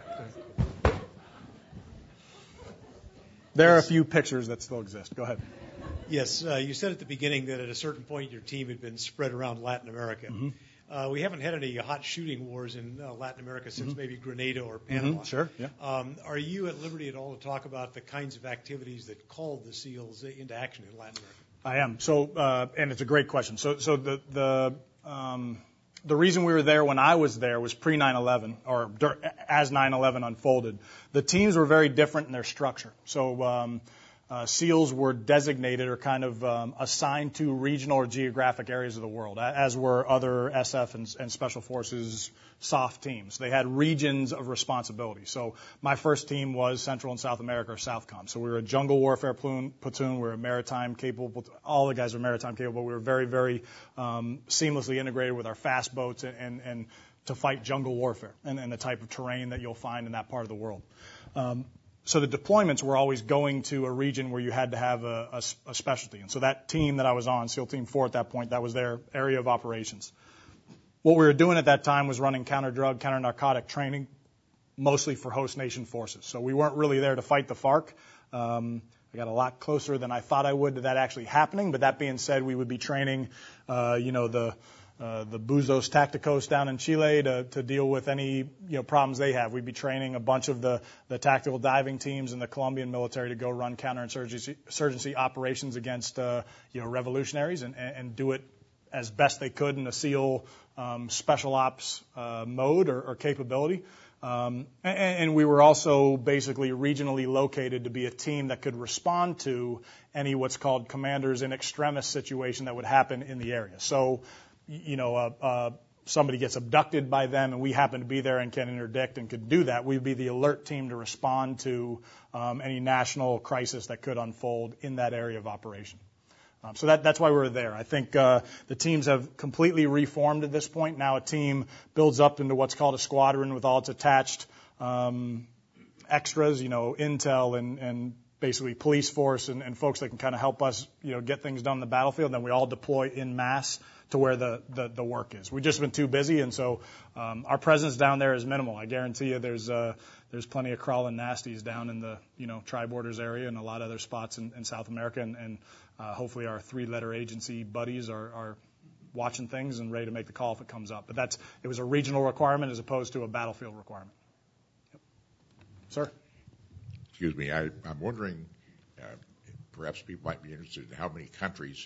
There are a few pictures that still exist. Go ahead. Yes, uh, you said at the beginning that at a certain point your team had been spread around Latin America. Mm-hmm. Uh, we haven't had any hot shooting wars in uh, Latin America since mm-hmm. maybe Grenada or Panama. Mm-hmm. Sure, yeah. Um, are you at liberty at all to talk about the kinds of activities that called the SEALs into action in Latin America? I am. So, uh, and it's a great question. So, so the the um, the reason we were there when I was there was pre nine eleven, or as nine eleven unfolded. The teams were very different in their structure. So. Um, Uh, SEALs were designated or kind of um, assigned to regional or geographic areas of the world, as were other S F and, and Special Forces soft teams. They had regions of responsibility. So my first team was Central and South America, or SOUTHCOM. So we were a jungle warfare platoon. We were a maritime capable. All the guys were maritime capable. We were very, very um, seamlessly integrated with our fast boats and, and, and to fight jungle warfare and, and the type of terrain that you'll find in that part of the world. Um, So the deployments were always going to a region where you had to have a, a, a specialty. And so that team that I was on, SEAL Team four at that point, that was their area of operations. What we were doing at that time was running counter-drug, counter-narcotic training, mostly for host nation forces. So we weren't really there to fight the FARC. Um, I got a lot closer than I thought I would to that actually happening. But that being said, we would be training, uh, you know, the Uh, the Buzos Tacticos down in Chile to, to deal with any you know problems they have. We'd be training a bunch of the, the tactical diving teams in the Colombian military to go run counterinsurgency insurgency operations against uh, you know revolutionaries and, and do it as best they could in a SEAL um, special ops uh, mode or, or capability. Um, and, and we were also basically regionally located to be a team that could respond to any what's called commanders in extremis situation that would happen in the area. So you know, uh, uh, somebody gets abducted by them and we happen to be there and can interdict and could do that, we'd be the alert team to respond to um, any national crisis that could unfold in that area of operation. Um, so that, that's why we were there. I think uh, the teams have completely reformed at this point. Now a team builds up into what's called a squadron with all its attached um, extras, you know, intel and, and basically police force and, and folks that can kind of help us, you know, get things done on the battlefield. Then we all deploy in masse to where the, the, the work is. We've just been too busy, and so um, our presence down there is minimal. I guarantee you there's uh, there's plenty of crawling nasties down in the, you know, Tri-Borders area and a lot of other spots in, in South America, and, and uh, hopefully our three-letter agency buddies are, are watching things and ready to make the call if it comes up. But that's it was a regional requirement as opposed to a battlefield requirement. Yep. Sir? Excuse me. I, I'm wondering, uh, perhaps people might be interested in how many countries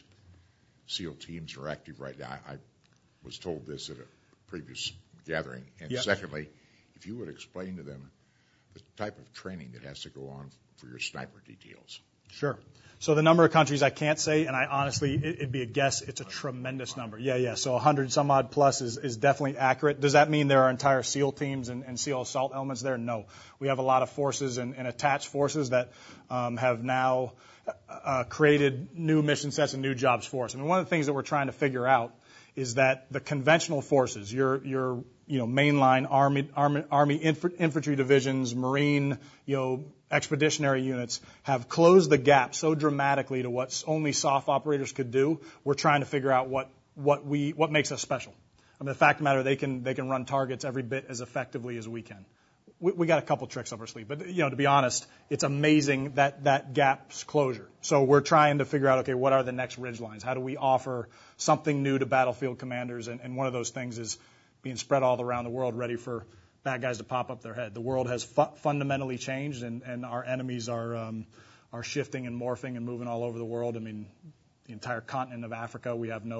SEAL teams are active right now. I, I was told this at a previous gathering. And yep. Secondly, if you would explain to them the type of training that has to go on for your sniper details. Sure. So the number of countries I can't say, and I honestly, it, it'd be a guess. It's a tremendous number. Yeah, yeah. So one hundred some odd plus is, is definitely accurate. Does that mean there are entire SEAL teams and, and SEAL assault elements there? No. We have a lot of forces and, and attached forces that um, have now uh, created new mission sets and new jobs for us. I mean, one of the things that we're trying to figure out is that the conventional forces, your your you know mainline army army, army infantry divisions, Marine, you know expeditionary units, have closed the gap so dramatically to what only soft operators could do. We're trying to figure out what what we what makes us special. I mean, the fact of the matter, they can they can run targets every bit as effectively as we can. We, we got a couple tricks up our sleeve, but you know, to be honest, it's amazing that that gap's closure. So we're trying to figure out, okay, what are the next ridge lines? How do we offer something new to battlefield commanders? And, and one of those things is being spread all around the world, ready for bad guys to pop up their head. The world has fu- fundamentally changed, and, and our enemies are um, are shifting and morphing and moving all over the world. I mean, the entire continent of Africa, we have no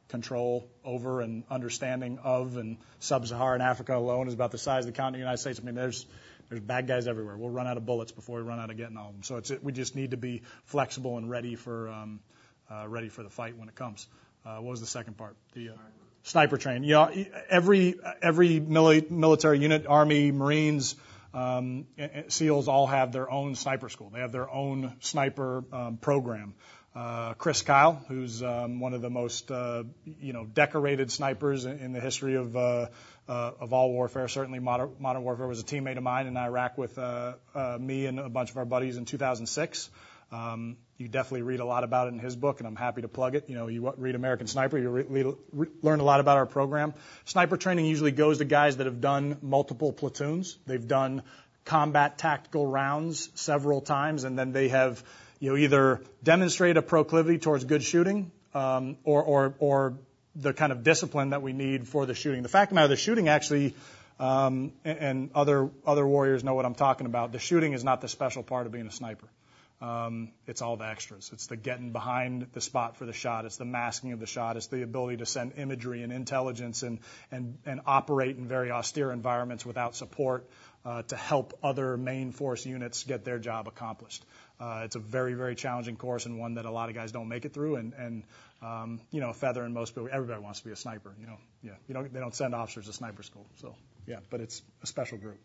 control over and understanding of, and sub-Saharan Africa alone is about the size of the continent of the United States. I mean, there's there's bad guys everywhere. We'll run out of bullets before we run out of getting all of them. So it's we just need to be flexible and ready for um, uh, ready for the fight when it comes. Uh, what was the second part? The uh, sniper training. You know, every every mili- military unit, Army, Marines, um, SEALs all have their own sniper school. They have their own sniper um, program. Uh, Chris Kyle, who's um, one of the most uh, you know decorated snipers in, in the history of uh, uh, of all warfare. Certainly, modern, modern warfare was a teammate of mine in Iraq with uh, uh, me and a bunch of our buddies in two thousand six. Um, you definitely read a lot about it in his book, and I'm happy to plug it. You know, you read American Sniper, you re- re- learn a lot about our program. Sniper training usually goes to guys that have done multiple platoons. They've done combat tactical rounds several times, and then they have you know, either demonstrate a proclivity towards good shooting, um, or, or, or the kind of discipline that we need for the shooting. The fact of the matter, the shooting actually, um, and, and other other warriors know what I'm talking about. The shooting is not the special part of being a sniper. Um, it's all the extras. It's the getting behind the spot for the shot. It's the masking of the shot. It's the ability to send imagery and intelligence and and, and operate in very austere environments without support uh, to help other main force units get their job accomplished. Uh, it's a very, very challenging course, and one that a lot of guys don't make it through. And, and um, you know, Feather and most people, everybody wants to be a sniper. You know, yeah, you don't, they don't send officers to sniper school. So, yeah, but it's a special group.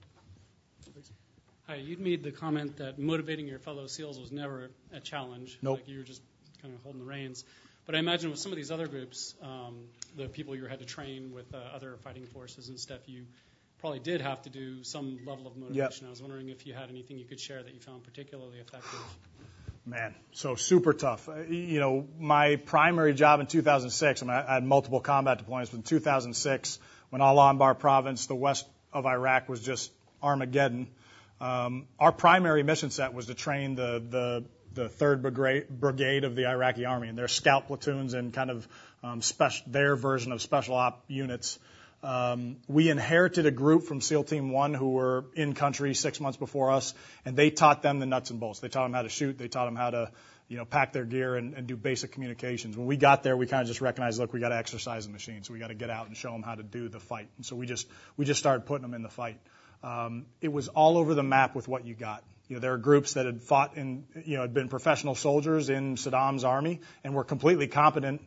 Hi, you'd made the comment that motivating your fellow SEALs was never a challenge. Nope. Like you were just kind of holding the reins. But I imagine with some of these other groups, um, the people you had to train with uh, other fighting forces and stuff, you probably did have to do some level of motivation. Yep. I was wondering if you had anything you could share that you found particularly effective. Man, so super tough. Uh, you know, my primary job in two thousand six, I mean, I had multiple combat deployments, but in two thousand six, when Al Anbar province, the west of Iraq, was just Armageddon, um, our primary mission set was to train the, the, the third Brigade of the Iraqi Army, and their scout platoons and kind of um, special, their version of special op units. Um, we inherited a group from SEAL Team One who were in country six months before us, and they taught them the nuts and bolts. They taught them how to shoot. They taught them how to, you know, pack their gear and, and do basic communications. When we got there, we kind of just recognized, look, we got to exercise the machine, so we got to get out and show them how to do the fight. And so we just we just started putting them in the fight. Um, it was all over the map with what you got. You know, there are groups that had fought in, you know, had been professional soldiers in Saddam's army and were completely competent.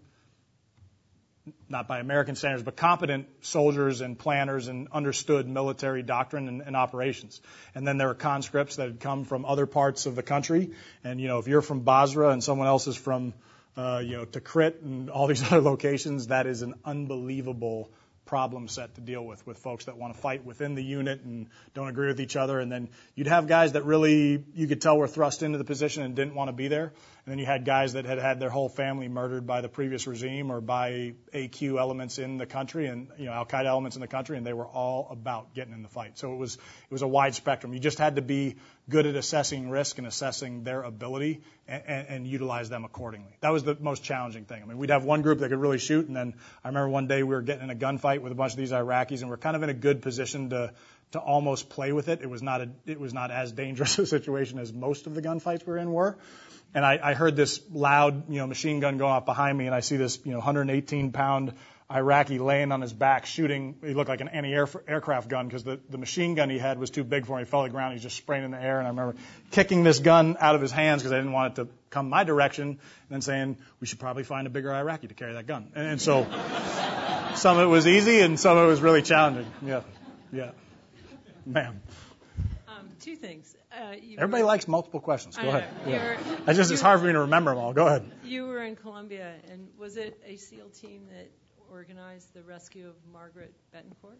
Not by American standards, but competent soldiers and planners and understood military doctrine and, and operations. And then there are conscripts that had come from other parts of the country. And, you know, if you're from Basra and someone else is from, uh, you know, Tikrit and all these other locations, that is an unbelievable problem set to deal with, with folks that want to fight within the unit and don't agree with each other. And then you'd have guys that really, you could tell were thrust into the position and didn't want to be there. And then you had guys that had had their whole family murdered by the previous regime or by A Q elements in the country and, you know, Al-Qaeda elements in the country, and they were all about getting in the fight. So it was, it was a wide spectrum. You just had to be good at assessing risk and assessing their ability and, and, and utilize them accordingly. That was the most challenging thing. I mean, we'd have one group that could really shoot, and then I remember one day we were getting in a gunfight with a bunch of these Iraqis, and we're kind of in a good position to to almost play with it. It was not a, it was not as dangerous a situation as most of the gunfights we were in were. And I, I heard this loud, you know, machine gun going off behind me, and I see this, you know, one hundred eighteen pound Iraqi laying on his back shooting. He looked like an anti-aircraft gun because the, the machine gun he had was too big for him. He fell to the ground. He's just spraying in the air. And I remember kicking this gun out of his hands because I didn't want it to come my direction, and then saying, we should probably find a bigger Iraqi to carry that gun. And, and so some of it was easy and some of it was really challenging. Yeah, yeah. Ma'am. Um, two things. Uh, Everybody were, likes multiple questions. Go I ahead. Yeah. I just, it's hard for me to remember them all. Go ahead. You were in Colombia, and was it a SEAL team that organized the rescue of Margaret Betancourt?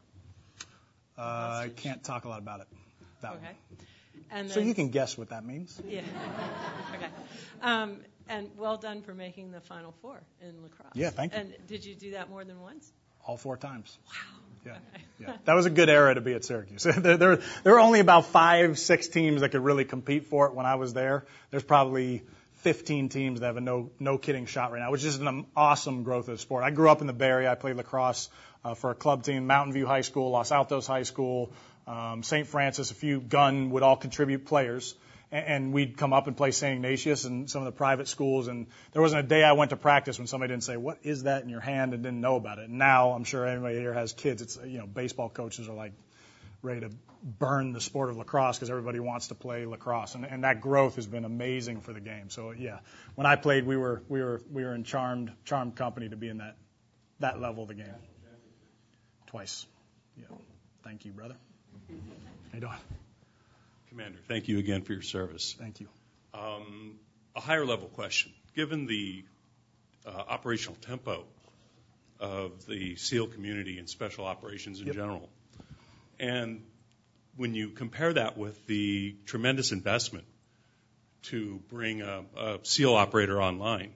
Uh, I can't talk a lot about it. That okay. One. And so then, you can guess what that means. Yeah. Okay. Um, and well done for making the Final Four in lacrosse. Yeah, thank you. And did you do that more than once? All four times. Wow. Yeah, okay. yeah. That was a good era to be at Syracuse. there, there, there were only about five, six teams that could really compete for it when I was there. There's probably fifteen teams that have a no, no kidding shot right now, which is an awesome growth of the sport. I grew up in the Bay Area. I played lacrosse uh, for a club team, Mountain View High School, Los Altos High School, um, Saint Francis. A few gun would all contribute players. and, and we'd come up and play Saint Ignatius and some of the private schools, and there wasn't a day I went to practice when somebody didn't say, "What is that in your hand?" and didn't know about it. And now I'm sure anybody here has kids. It's, you know, baseball coaches are like ready to burn the sport of lacrosse because everybody wants to play lacrosse, and, and that growth has been amazing for the game. So yeah, when I played, we were we were we were in charmed charmed company to be in that that level of the game. Twice. Yeah. Thank you, brother. How you doing? Commander, thank you again for your service. Thank you. Um, a higher level question. Given the uh, operational tempo of the SEAL community and special operations in yep. general, and when you compare that with the tremendous investment to bring a, a SEAL operator online,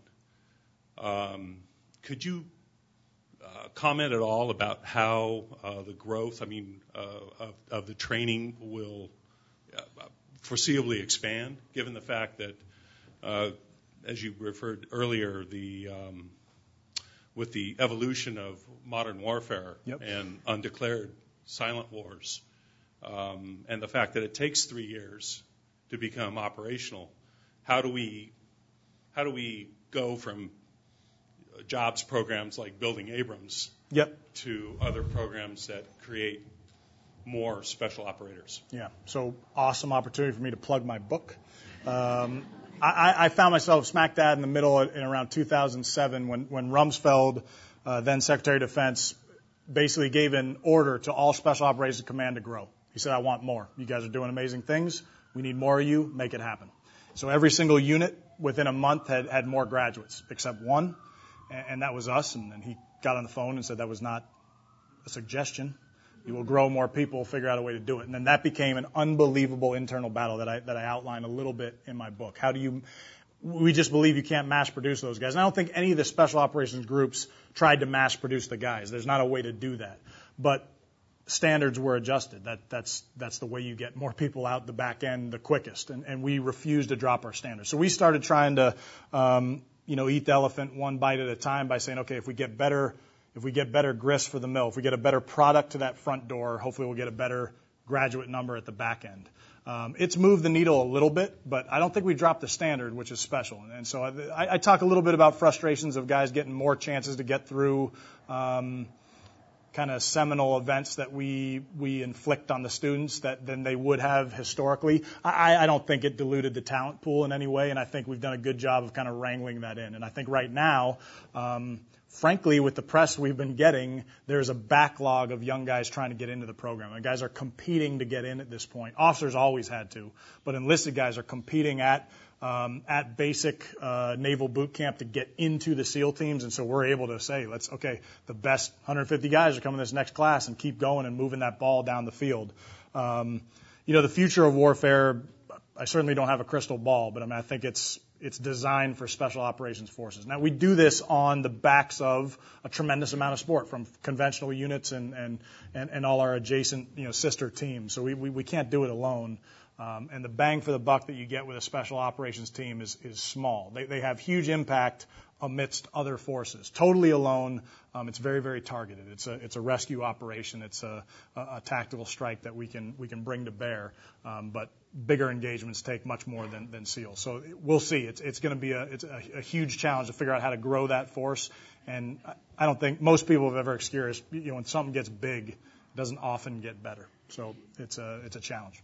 um, could you uh, comment at all about how uh, the growth, I mean, uh, of, of the training will uh, foreseeably expand, given the fact that, uh, as you referred earlier, the um, with the evolution of modern warfare yep. and undeclared silent wars, um, and the fact that it takes three years to become operational, how do we how do we go from jobs programs like building Abrams yep. to other programs that create more special operators? Yeah, so awesome opportunity for me to plug my book. Um, I, I found myself smack dab in the middle in around two thousand seven when, when Rumsfeld, uh, then Secretary of Defense, basically gave an order to all Special Operations Command to grow. He said, I want more. You guys are doing amazing things. We need more of you. Make it happen. So every single unit within a month had, had more graduates, except one, and, and that was us. And then he got on the phone and said that was not a suggestion. You will grow more people, figure out a way to do it. And then that became an unbelievable internal battle that I, that I outline a little bit in my book. How do you, we just believe you can't mass produce those guys. And I don't think any of the special operations groups tried to mass produce the guys. There's not a way to do that. But standards were adjusted. That, that's, that's the way you get more people out the back end the quickest. And, and we refused to drop our standards. So we started trying to, um, you know, eat the elephant one bite at a time by saying, okay, if we get better, if we get better grist for the mill, if we get a better product to that front door, hopefully we'll get a better graduate number at the back end. Um, it's moved the needle a little bit, but I don't think we dropped the standard, which is special. And so I, I talk a little bit about frustrations of guys getting more chances to get through um, kind of seminal events that we we inflict on the students that than they would have historically. I, I don't think it diluted the talent pool in any way, and I think we've done a good job of kind of wrangling that in. And I think right now, um, frankly, with the press we've been getting, there's a backlog of young guys trying to get into the program. And guys are competing to get in at this point. Officers always had to, but enlisted guys are competing at um, at basic uh, naval boot camp to get into the SEAL teams. And so we're able to say, let's okay, the best one hundred fifty guys are coming this next class and keep going and moving that ball down the field. Um, you know, the future of warfare, I certainly don't have a crystal ball, but I mean, I think it's It's designed for special operations forces. Now, we do this on the backs of a tremendous amount of support from conventional units and, and, and, and all our adjacent, you know, sister teams. So we, we, we can't do it alone. Um, and the bang for the buck that you get with a special operations team is, is small. They, they have huge impact amidst other forces. Totally alone, um, it's very, very targeted. It's a, it's a rescue operation. It's a, a, a tactical strike that we can, we can bring to bear. Um, but bigger engagements take much more than, than SEAL. So we'll see. It's, it's going to be a, it's a, a huge challenge to figure out how to grow that force. And I don't think most people have ever experienced, you know, when something gets big, it doesn't often get better. So it's a, it's a challenge.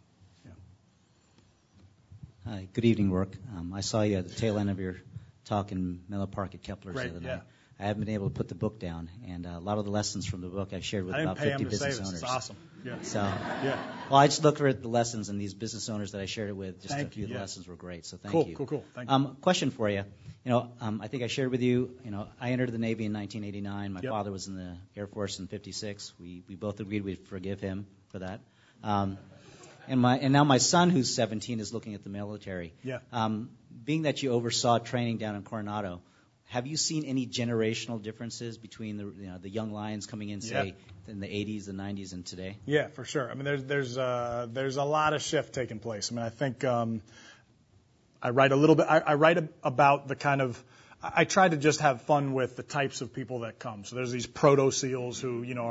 Hi, good evening, Rourke. Um, I saw you at the tail end of your talk in Miller Park at Kepler's right, the other yeah. night. I haven't been able to put the book down, and uh, a lot of the lessons from the book I shared with I about fifty business this. owners. It's awesome. Yeah. So, yeah. Well, I just looked at the lessons, and these business owners that I shared it with, just thank a few you, of the yeah. lessons were great. So thank cool, you. Cool, cool, Thank um, you. Question for you. You know, um, I think I shared with you. You know, I entered the Navy in nineteen eighty-nine. My yep. father was in the Air Force in fifty-six. We we both agreed we'd forgive him for that. Um, And my and now my son, who's seventeen, is looking at the military. Yeah. Um, being that you oversaw training down in Coronado, have you seen any generational differences between the you know the young lions coming in, say, yeah. in the eighties, the nineties, and today? Yeah, for sure. I mean, there's there's uh, there's a lot of shift taking place. I mean, I think um, I write a little bit. I, I write a, about the kind of. I try to just have fun with the types of people that come. So there's these proto SEALs who, you know, are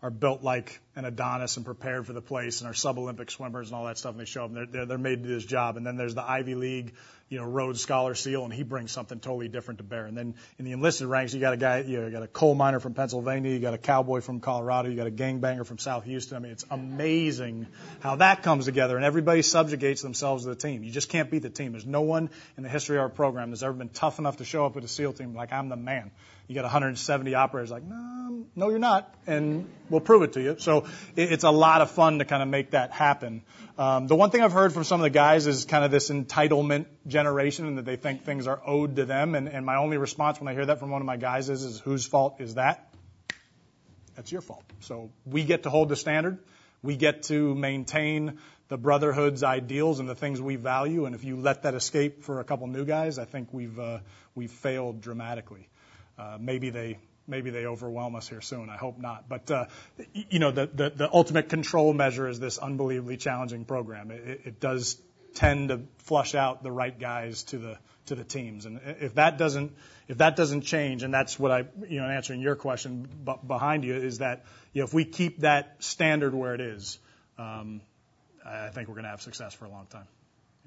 are built like an Adonis and prepared for the place and are sub-Olympic swimmers and all that stuff, and they show up and they're, they're, they're made to do this job. And then there's the Ivy League, you know, Rhodes Scholar SEAL, and he brings something totally different to bear. And then in the enlisted ranks, you got a guy, you know, you got a coal miner from Pennsylvania, you got a cowboy from Colorado, you got a gangbanger from South Houston. I mean, it's amazing how that comes together, and everybody subjugates themselves to the team. You just can't beat the team. There's no one in the history of our program that's ever been tough enough to show up with a SEAL team like, I'm the man. You got one hundred seventy operators like, no, no, you're not, and we'll prove it to you. So it, it's a lot of fun to kind of make that happen. Um, the one thing I've heard from some of the guys is kind of this entitlement generation, and that they think things are owed to them. And, and my only response when I hear that from one of my guys is, is whose fault is that? That's your fault. So we get to hold the standard. We get to maintain the Brotherhood's ideals and the things we value. And if you let that escape for a couple new guys, I think we've uh, we've failed dramatically. Uh, maybe they maybe they overwhelm us here soon. I hope not. But uh, you know, the, the the ultimate control measure is this unbelievably challenging program. It, it does tend to flush out the right guys to the to the teams, and if that doesn't if that doesn't change, and that's what I you know answering your question b- behind you is that you know if we keep that standard where it is, um, I think we're going to have success for a long time. Yeah.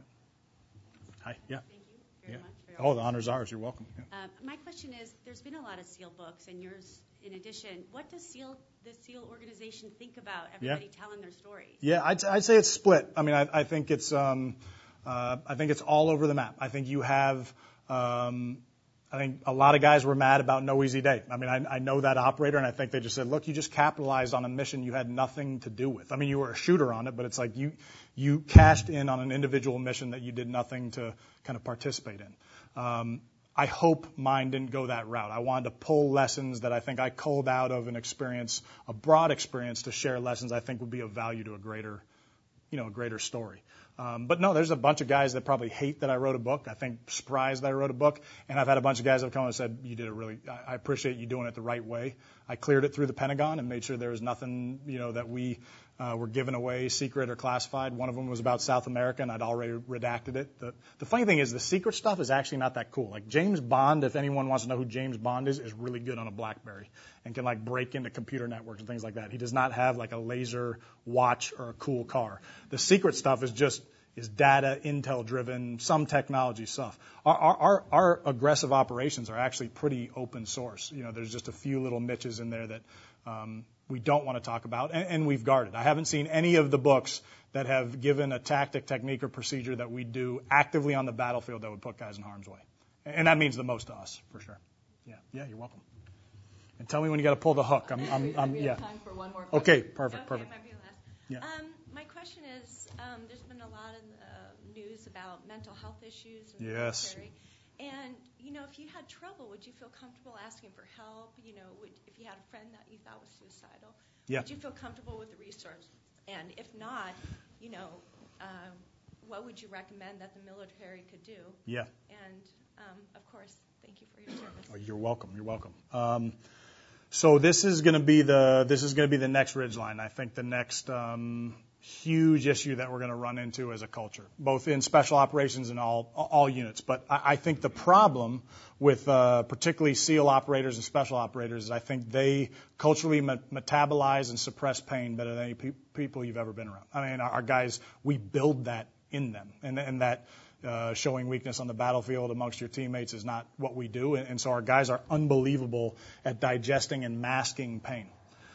Hi. Yeah. Thank you very Yeah. much. For Oh, the honor's ours. You're welcome. Yeah. Uh, my question is, there's been a lot of SEAL books, and yours in addition. What does SEAL, the SEAL organization think about everybody Yeah. telling their stories? Yeah, I'd, I'd say it's split. I mean, I, I think it's um, uh, I think it's all over the map. I think you have. Um, I think a lot of guys were mad about No Easy Day. I mean, I, I know that operator, and I think they just said, look, you just capitalized on a mission you had nothing to do with. I mean, you were a shooter on it, but it's like you you cashed in on an individual mission that you did nothing to kind of participate in. Um, I hope mine didn't go that route. I wanted to pull lessons that I think I culled out of an experience, a broad experience, to share lessons I think would be of value to a greater, you know, a greater story. Um, but no, there's a bunch of guys that probably hate that I wrote a book. I think surprised that I wrote a book. And I've had a bunch of guys that have come and said, you did it really, I, I appreciate you doing it the right way. I cleared it through the Pentagon and made sure there was nothing, you know, that we uh, were giving away secret or classified. One of them was about South America, and I'd already redacted it. The, the funny thing is the secret stuff is actually not that cool. Like James Bond, if anyone wants to know who James Bond is, is really good on a BlackBerry and can like break into computer networks and things like that. He does not have like a laser watch or a cool car. The secret stuff is just is data, intel-driven, some technology stuff. Our, our, our aggressive operations are actually pretty open source. You know, there's just a few little niches in there that um, we don't want to talk about, and, and we've guarded. I haven't seen any of the books that have given a tactic, technique, or procedure that we do actively on the battlefield that would put guys in harm's way. And that means the most to us, for sure. Yeah, yeah, you're welcome. And tell me when you got to pull the hook. I'm, I'm, I'm we yeah. have time for one more question. Okay, perfect, okay, perfect. Might be last. Yeah. Um, my question is, um, there's been a lot in the news about mental health issues in the Yes. military. And, you know, if you had trouble, would you feel comfortable asking for help? You know, would, if you had a friend that you thought was suicidal, Yeah. would you feel comfortable with the resource? And if not, you know, uh, what would you recommend that the military could do? Yeah. And, um, of course, thank you for your service. Oh, you're welcome. You're welcome. Um, so this is going to be the this is going to be the next ridgeline. I think the next um, huge issue that we're going to run into as a culture, both in special operations and all all units. But I, I think the problem with uh, particularly SEAL operators and special operators is I think they culturally me- metabolize and suppress pain better than any pe- people you've ever been around. I mean, our, our guys, we build that in them, and, and that. Uh, showing weakness on the battlefield amongst your teammates is not what we do, and, and so our guys are unbelievable at digesting and masking pain.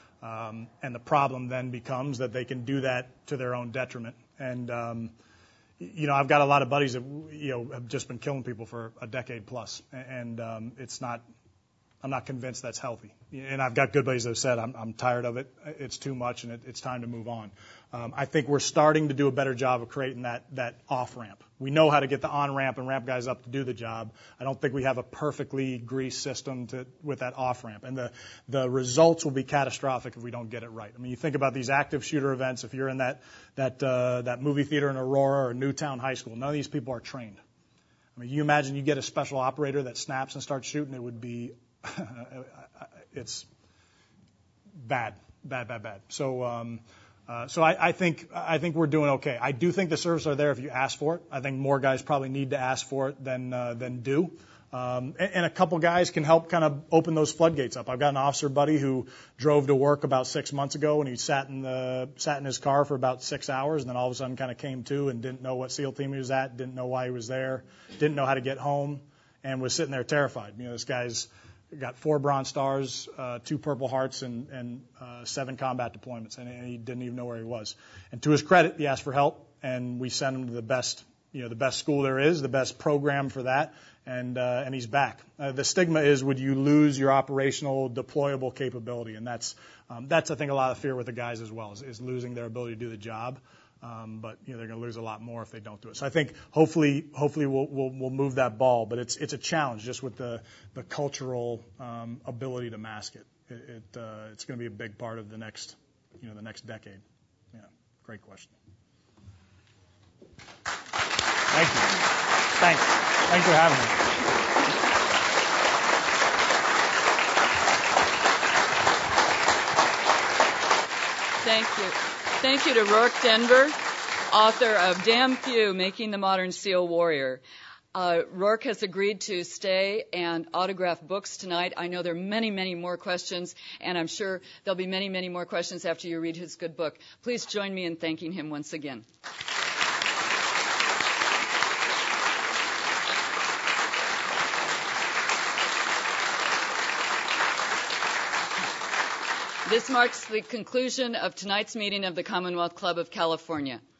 Um, and the problem then becomes that they can do that to their own detriment. And um, you know, I've got a lot of buddies that you know have just been killing people for a decade plus, and um, it's not. I'm not convinced that's healthy. And I've got good buddies that have said, I'm, I'm tired of it. It's too much, and it, it's time to move on. Um, I think we're starting to do a better job of creating that, that off-ramp. We know how to get the on-ramp and ramp guys up to do the job. I don't think we have a perfectly greased system to, with that off-ramp. And the, the results will be catastrophic if we don't get it right. I mean, you think about these active shooter events. If you're in that, that, uh, that movie theater in Aurora or Newtown High School, none of these people are trained. I mean, you imagine you get a special operator that snaps and starts shooting, it would be it's bad, bad, bad, bad. So, um, uh, so I, I think I think we're doing okay. I do think the services are there if you ask for it. I think more guys probably need to ask for it than uh, than do. Um, and, and a couple guys can help kind of open those floodgates up. I've got an officer buddy who drove to work about six months ago, and he sat in the sat in his car for about six hours, and then all of a sudden kind of came to and didn't know what SEAL team he was at, didn't know why he was there, didn't know how to get home, and was sitting there terrified. You know, this guy's got four Bronze Stars, uh, two Purple Hearts, and, and uh, seven combat deployments, and, and he didn't even know where he was. And to his credit, he asked for help, and we sent him to the best, you know, the best school there is, the best program for that. And uh, and he's back. Uh, the stigma is, would you lose your operational deployable capability? And that's um, that's I think a lot of fear with the guys as well, is, is losing their ability to do the job. Um, but you know they're going to lose a lot more if they don't do it. So I think hopefully hopefully we'll we'll, we'll move that ball. But it's it's a challenge just with the the cultural um, ability to mask it. It, it uh, it's going to be a big part of the next you know the next decade. Yeah, great question. Thank you. Thanks. Thanks for having me. Thank you. Thank you to Rourke Denver, author of Damn Few, Making the Modern SEAL Warrior. Uh, Rourke has agreed to stay and autograph books tonight. I know there are many, many more questions, and I'm sure there'll be many, many more questions after you read his good book. Please join me in thanking him once again. This marks the conclusion of tonight's meeting of the Commonwealth Club of California.